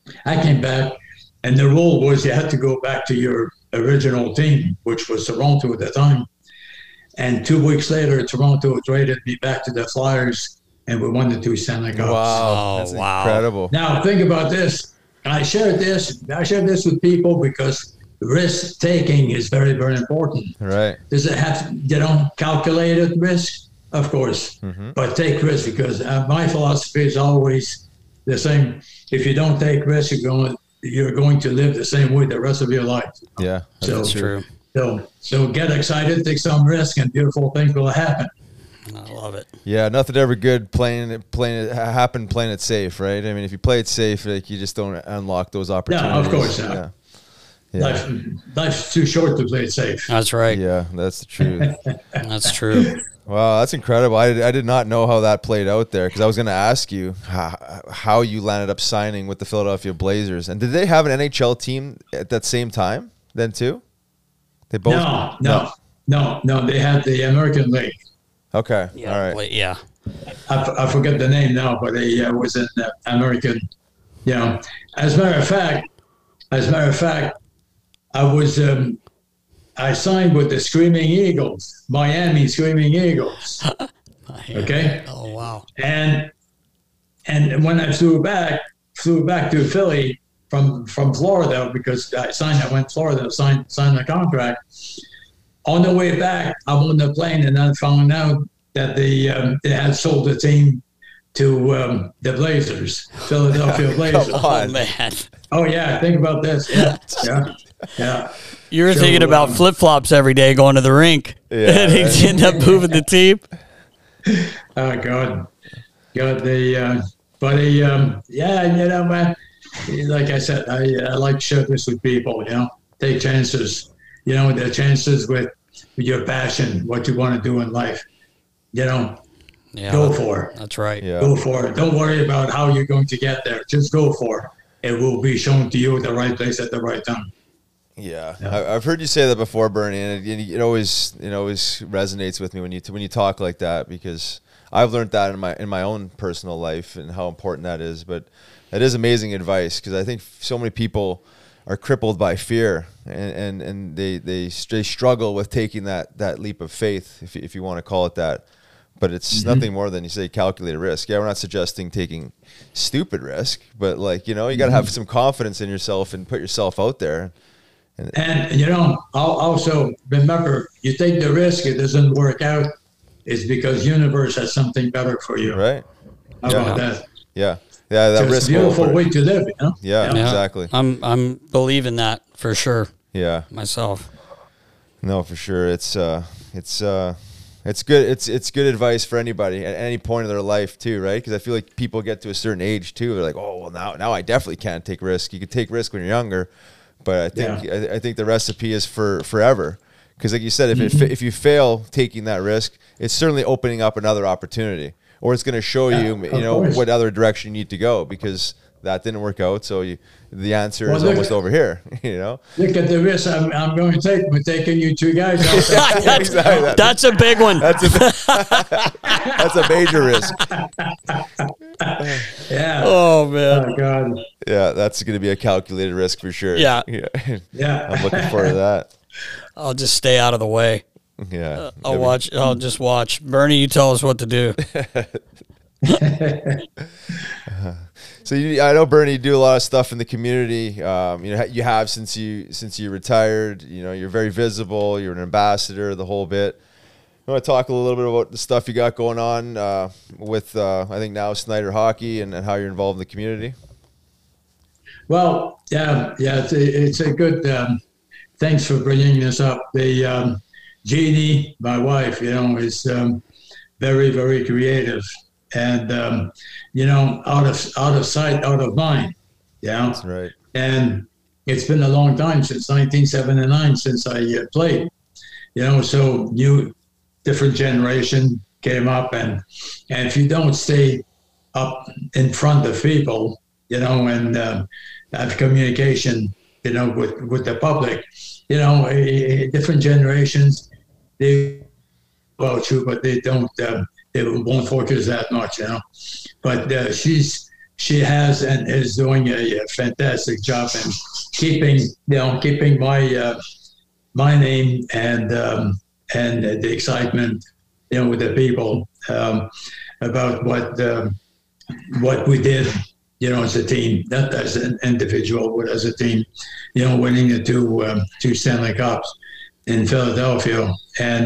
I came back, and the rule was you had to go back to your original team, which was Toronto at the time. And 2 weeks later, Toronto traded me back to the Flyers, and we won the 2 Stanley Cups. Wow, that's incredible. Now think about this. I share this with people because risk taking is very, very important. Right. Does it have, calculated risk? Of course, but take risk, because my philosophy is always the same. If you don't take risk, you're going to live the same way the rest of your life. Yeah, that's true. So get excited, take some risk, and beautiful things will happen. I love it. Yeah, nothing ever good playing it safe, right? I mean, if you play it safe, like, you just don't unlock those opportunities. Yeah, of course. Yeah. Life's too short to play it safe. That's right. Yeah, that's the truth. That's true. Wow, that's incredible. I did not know how that played out there, because I was going to ask you how you landed up signing with the Philadelphia Blazers. And did they have an NHL team at that same time then too? They both No. They had the American League. Okay. Yeah, all right. Yeah. I forget the name now, but it was in the American. As a matter of fact, I signed with the Screaming Eagles, Miami Screaming Eagles. Okay. Oh wow. And when I flew back to Philly from Florida, because I went to Florida, signed the contract. On the way back, I'm on the plane, and I found out that they had sold the team to the Blazers, Philadelphia Blazers. Come on, man. Oh yeah, think about this. Yeah. You were thinking about flip flops every day going to the rink, and he ended up moving the team. Oh God. Man. Like I said, I like to share this with people. Take chances. The chances with your passion, what you want to do in life. Go for it. That's right. Yeah. Go for it. Don't worry about how you're going to get there. Just go for it. It will be shown to you the right place at the right time. Yeah. I've heard you say that before, Bernie, and it always resonates with me when you talk like that, because I've learned that in my own personal life and how important that is. But that is amazing advice, because I think so many people are crippled by fear, and they struggle with taking that leap of faith, if you want to call it that. But it's nothing more than, you say, calculated risk. Yeah, we're not suggesting taking stupid risk, but you got to have some confidence in yourself and put yourself out there. And also remember, you take the risk, it doesn't work out, it's because universe has something better for you. Right. How about that? Yeah. Yeah, that risk. It's a beautiful way to live, Yeah, exactly. I'm believing that for sure. Yeah. Myself. No, for sure. It's good. It's good advice for anybody at any point of their life too, right? Because I feel like people get to a certain age too. They're like, oh, well, now I definitely can't take risk. You can take risk when you're younger, but I think the recipe is for forever. Because like you said, if you fail taking that risk, it's certainly opening up another opportunity, or it's going to show you what other direction you need to go, because that didn't work out. So the answer is almost over here. Look at the risk I'm going to take. We're taking you two guys out. That's a big one. That's a major risk. Yeah. Oh man. Oh God. Yeah, that's going to be a calculated risk for sure. Yeah. I'm looking forward to that. I'll just stay out of the way. Yeah. I'll just watch. Bernie, you tell us what to do. So I know, Bernie, you do a lot of stuff in the community. You have since you retired. You're very visible. You're an ambassador, the whole bit. I want to talk a little bit about the stuff you got going on with I think now Snyder Hockey, and how you're involved in the community. Well, it's a good. Thanks for bringing this up. The Jeannie, my wife, is very, very creative. And out of sight, out of mind. Yeah, that's right. And it's been a long time, since 1979, since I played. So new, different generation came up, and if you don't stay up in front of people, and have communication, with the public, different generations, they about you, but they don't. They won't focus that much, But she's she has and is doing a fantastic job in keeping my name and the excitement, with the people about what we did, as a team, not as an individual, but as a team, winning the two Stanley Cups in Philadelphia, and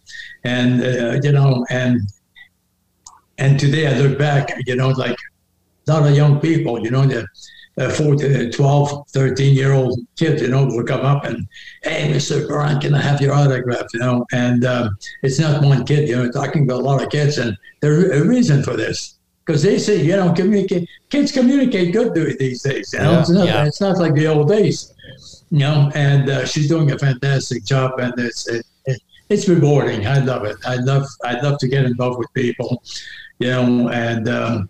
today I look back, like a lot of young people, the 12, 13-year-old kids, will come up and, hey, Mr. Bryant, can I have your autograph, and it's not one kid, talking about a lot of kids, and there's a reason for this. Because they say, kids communicate good these days. It's not like the old days, and she's doing a fantastic job, and it's rewarding. I love it. I'd love to get involved with people, and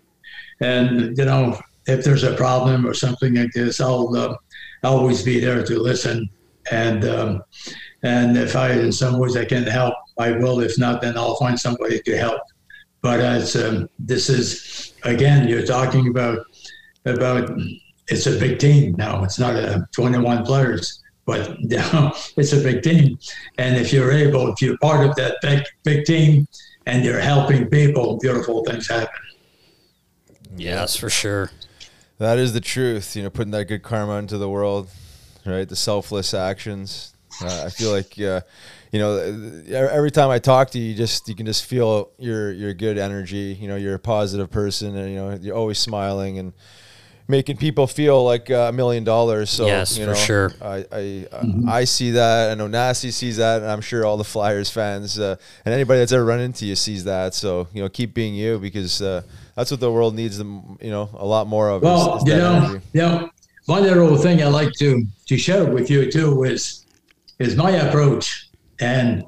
if there's a problem or something like this, I'll always be there to listen. And if in some ways I can help, I will. If not, then I'll find somebody to help. But this is, again, you're talking about it's a big team now. It's not 21 players, but it's a big team. And if you're part of that big team and you're helping people, beautiful things happen. Yes, for sure. That is the truth, putting that good karma into the world, right? The selfless actions. I feel like, every time I talk to you, you can just feel your good energy. You're a positive person, and you're always smiling and making people feel like $1 million. So yes, for sure. I see that. I know Nasty sees that, and I'm sure all the Flyers fans and anybody that's ever run into you sees that. So keep being you, because that's what the world needs. A lot more of. Well, is that one little thing I like to share with you too is my approach. And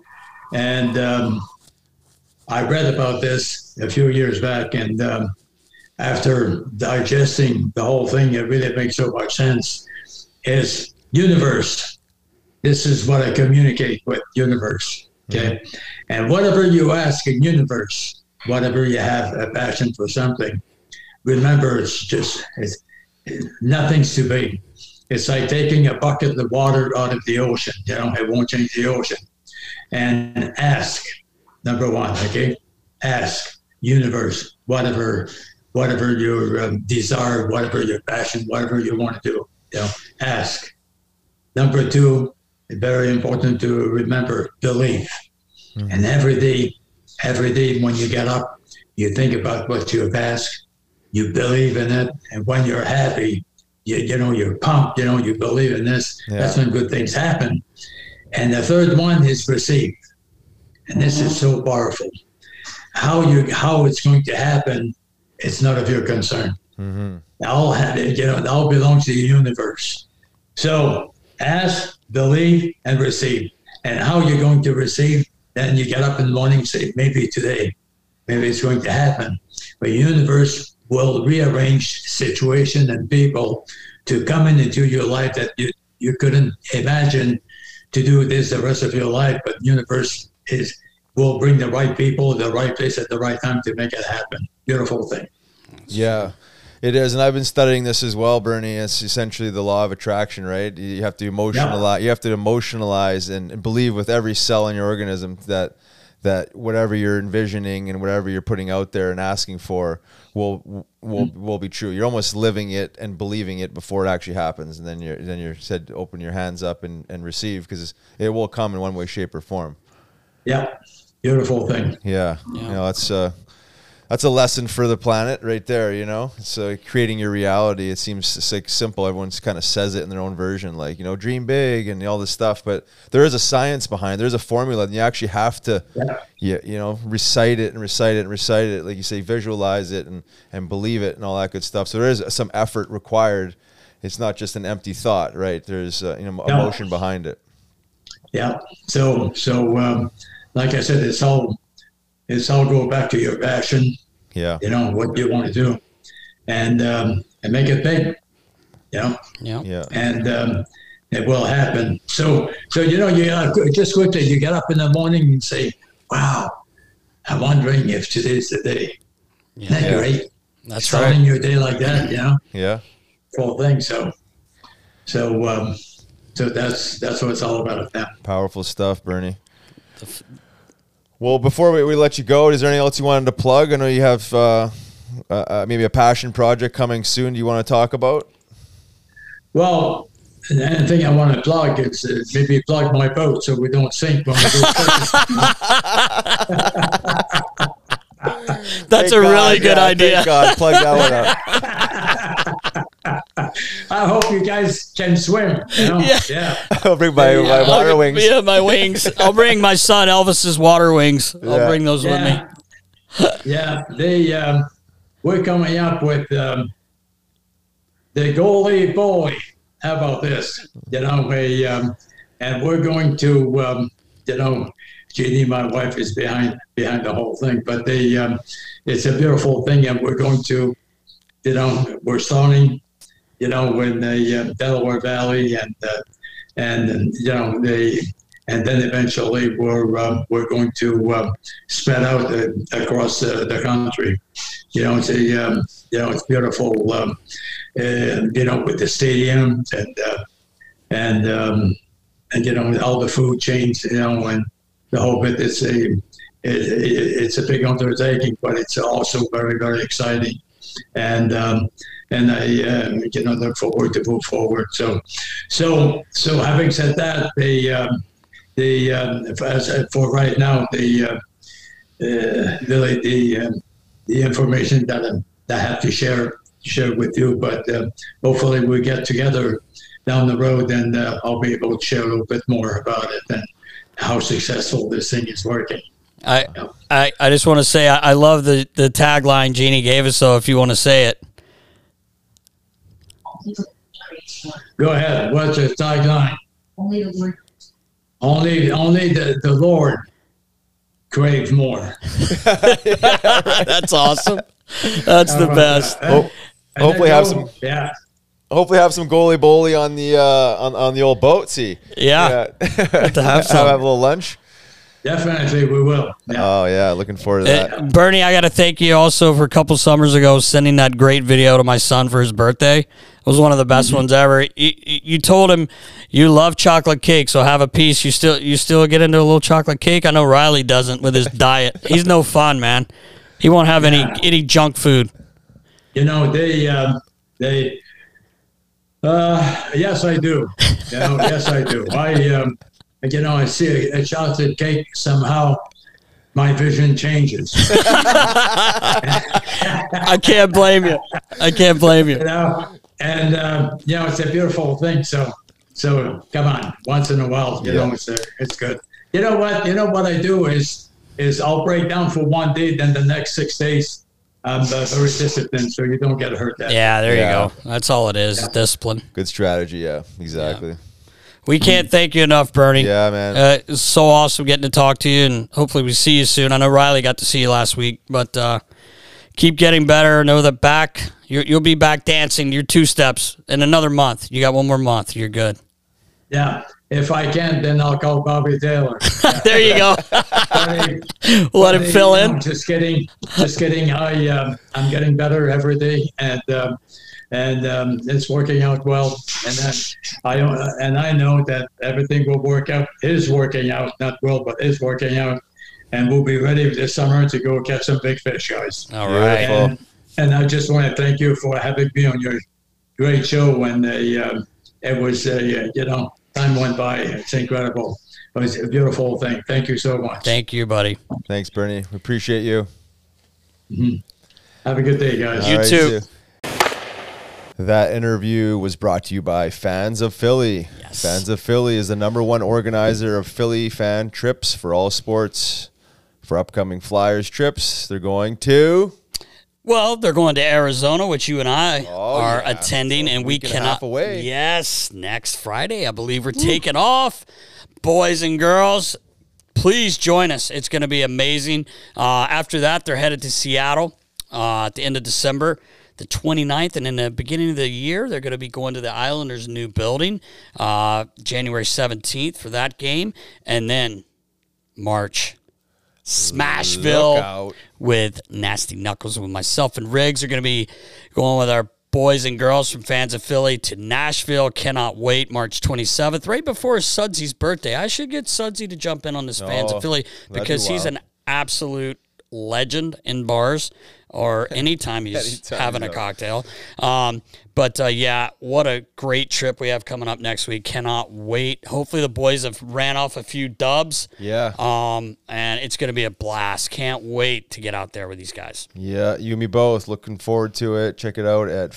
I read about this a few years back, and after digesting the whole thing, it really makes so much sense. Is universe. This is what I communicate with universe. Okay, and whatever you ask in universe, whatever you have a passion for something, remember it's nothing's too big. It's like taking a bucket of water out of the ocean. It won't change the ocean. And ask, number one, okay? Ask universe, whatever your desire, whatever your passion, whatever you want to do, ask. Number two, very important to remember, believe. Mm-hmm. And every day when you get up, you think about what you've asked, you believe in it, and when you're happy, you're pumped, you believe in this, that's when good things happen. And the third one is receive. And this is so powerful. How it's going to happen, it's none of your concern. Mm-hmm. All belongs to the universe. So ask, believe, and receive. And how you're going to receive, then you get up in the morning and say, maybe today, maybe it's going to happen. But the universe will rearrange situation and people to come into your life that you couldn't imagine to do this the rest of your life, but the universe will bring the right people, the right place at the right time to make it happen. Beautiful thing. Yeah, it is. And I've been studying this as well, Bernie. It's essentially the law of attraction, right? You have to emotionalize. You have to emotionalize and believe with every cell in your organism that whatever you're envisioning and whatever you're putting out there and asking for will be true. You're almost living it and believing it before it actually happens, and then you're said to open your hands up and receive, because it will come in one way, shape, or form. Yeah, beautiful thing. Yeah. That's a lesson for the planet right there, It's creating your reality. It seems like simple. Everyone's kind of says it in their own version, like, dream big and all this stuff. But there is a science behind it. There's a formula, and you actually have to, recite it and recite it and recite it. Like you say, visualize it and believe it and all that good stuff. So there is some effort required. It's not just an empty thought, right? There's, emotion behind it. Yeah. So like I said, it's all go back to your passion. Yeah. What you want to do, and make it big. Yeah. And it will happen. So you just quickly, you get up in the morning and say, "Wow, I'm wondering if today's the day." Isn't that great? That's starting right. your day like that, you know, Yeah. full thing. So that's what it's all about now. Powerful stuff, Bernie. Well, before we let you go, is there anything else you wanted to plug? I know you have maybe a passion project coming soon. Do you want to talk about? Well, anything I want to plug is maybe plug my boat so we don't sink when we go fishing. That's a really good idea. Thank God, plug that one up. I hope you guys can swim. You know? Yeah. I'll bring my water wings. Yeah, my wings. I'll bring my son Elvis's water wings. I'll bring those with me. Yeah, we're coming up with the goalie boy. How about this? You know, and we're going to, you know, Jeannie, my wife, is behind the whole thing, but it's a beautiful thing, and we're going to, you know, we're starting, you know, in the Delaware Valley, and you know, and then eventually we're going to spread out across the country. You know, it's beautiful. You know, with the stadium and you know, all the food chains, you know, and the whole bit. It's a big undertaking, but it's also very, very exciting, and I you know, look forward to move forward. So having said that, for right now, the information that I have to share with you, but hopefully we get together down the road, and I'll be able to share a little bit more about it and how successful this thing is working. I just want to say I love the tagline Jeannie gave us, so if you want to say it. Go ahead. What's the tagline? Only the Lord. Only the Lord craves more. That's awesome. That's the best. Hopefully have some goalie bowly on the old boat. See, yeah. To have some. Have a little lunch. Definitely, we will. Yeah. Oh yeah, looking forward to that. Bernie, I got to thank you also for a couple summers ago sending that great video to my son for his birthday. It was one of the best ones ever. You told him you love chocolate cake, so have a piece. You still get into a little chocolate cake. I know Riley doesn't with his diet. He's no fun, man. He won't have any junk food. You know, yes, I do. You know, yes, I do. You know, I see a chocolate cake, somehow my vision changes. I can't blame you. You know, and you know, it's a beautiful thing. So come on, once in a while, you know, it's good. You know what I do is I'll break down for one day, then the next 6 days I'm very disciplined, so you don't get hurt. Yeah, there you go. That's all it is, discipline. Good strategy, yeah, exactly. Yeah. We can't thank you enough, Bernie. Yeah, man. It's so awesome getting to talk to you, and hopefully we see you soon. I know Riley got to see you last week, but keep getting better. Know that you'll be back dancing your 2 steps in another month. You got one more month. You're good. Yeah. If I can, then I'll call Bobby Taylor. There you go. Let him fill in. Just kidding. I'm getting better every day, and it's working out well. And I know that everything will work out. Is working out, not well, but is working out, and we'll be ready this summer to go catch some big fish, guys. All right. And I just want to thank you for having me on your great show. When it was, you know, time went by. It's incredible. It was a beautiful thing. Thank you so much. Thank you, buddy. Thanks, Bernie. We appreciate you. Mm-hmm. Have a good day, guys. You too. That interview was brought to you by Fans of Philly. Yes. Fans of Philly is the #1 organizer of Philly fan trips for all sports. For upcoming Flyers trips, they're going to... Well, they're going to Arizona, which you and I are attending, and we cannot. Half away. Yes, next Friday, I believe we're taking off. Boys and girls, please join us. It's going to be amazing. After that, they're headed to Seattle at the end of December, the 29th, and in the beginning of the year, they're going to be going to the Islanders' new building, January 17th for that game, and then March. Smashville with Nasty Knuckles. With myself and Riggs are going to be going with our boys and girls from Fans of Philly to Nashville. Cannot wait. March 27th, right before Sudsy's birthday. I should get Sudsy to jump in on this Fans of Philly because he's an absolute legend in bars or anytime he's having a cocktail. But what a great trip we have coming up next week. Cannot wait. Hopefully the boys have ran off a few dubs. Yeah. And it's going to be a blast. Can't wait to get out there with these guys. Yeah, you and me both. Looking forward to it. Check it out at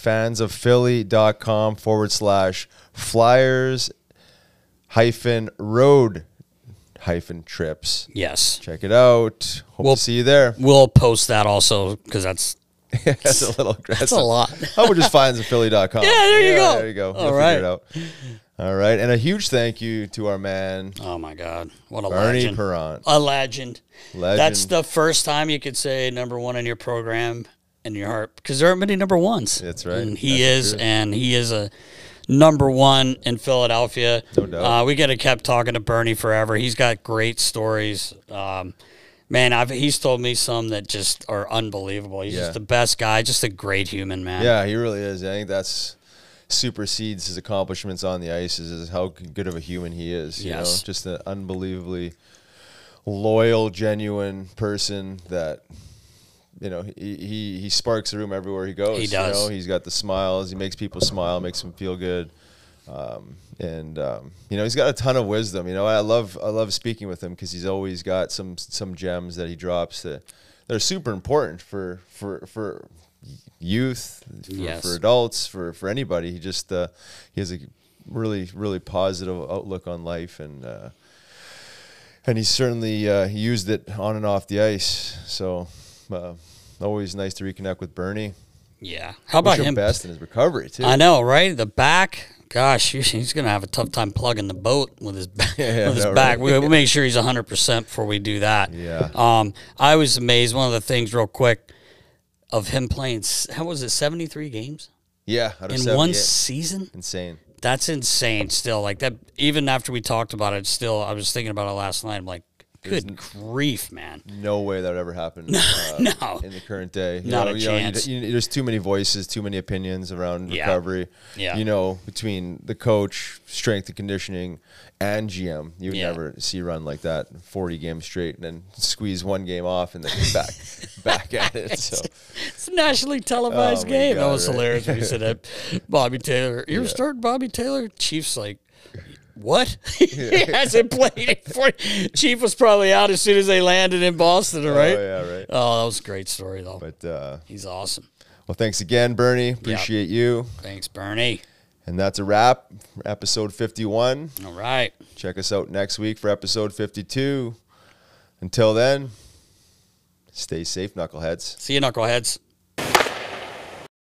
fansofphilly.com/flyers-road-trips. Yes. Check it out. Hope to see you there. We'll post that also because that's that's a little aggressive. That's a lot. How about just fansofphilly.com? Yeah, there you go. There you go. All We'll right. figure it out. All right. And a huge thank you to our man, Oh, my God. What a Bernie legend. Perrant. A legend. Legend. That's the first time you could say number one in your program in your heart because there aren't many number ones. That's right. And he is a number one in Philadelphia. No doubt. We could have kept talking to Bernie forever. He's got great stories. Man, he's told me some that just are unbelievable. He's just the best guy, just a great human, man. Yeah, he really is. I think that's supersedes his accomplishments on the ice is how good of a human he is. You know, just an unbelievably loyal, genuine person that, you know, he sparks the room everywhere he goes. He does. You know, he's got the smiles. He makes people smile, makes them feel good. You know, he's got a ton of wisdom. You know, I love speaking with him because he's always got some gems that he drops that are super important for youth, for adults, for anybody. He just he has a really, really positive outlook on life, and he's certainly used it on and off the ice. So always nice to reconnect with Bernie. Yeah. How about him? Best in his recovery too. I know, right? The back. Gosh, he's going to have a tough time plugging the boat with his back. Right. We'll make sure he's 100% before we do that. Yeah. I was amazed. One of the things, real quick, of him playing, how was it, 73 games? Yeah. Out of in 78. one season? Insane. That's insane still. Like that, even after we talked about it, still, I was thinking about it last night. I'm like, good grief, man. No way that would ever happen No. in the current day. Not a chance. There's too many voices, too many opinions around recovery. Yeah. You know, between the coach, strength and conditioning, and GM, you would never see a run like that 40 games straight and then squeeze one game off and then back at it. So it's a nationally televised game. God, that was hilarious when you said that. Bobby Taylor. You ever started Bobby Taylor? Chief's like, what? He hasn't played before. Chief was probably out as soon as they landed in Boston, right? Oh, yeah, right. Oh, that was a great story, though. But he's awesome. Well, thanks again, Bernie. Appreciate you. Thanks, Bernie. And that's a wrap for episode 51. All right. Check us out next week for episode 52. Until then, stay safe, knuckleheads. See you, knuckleheads.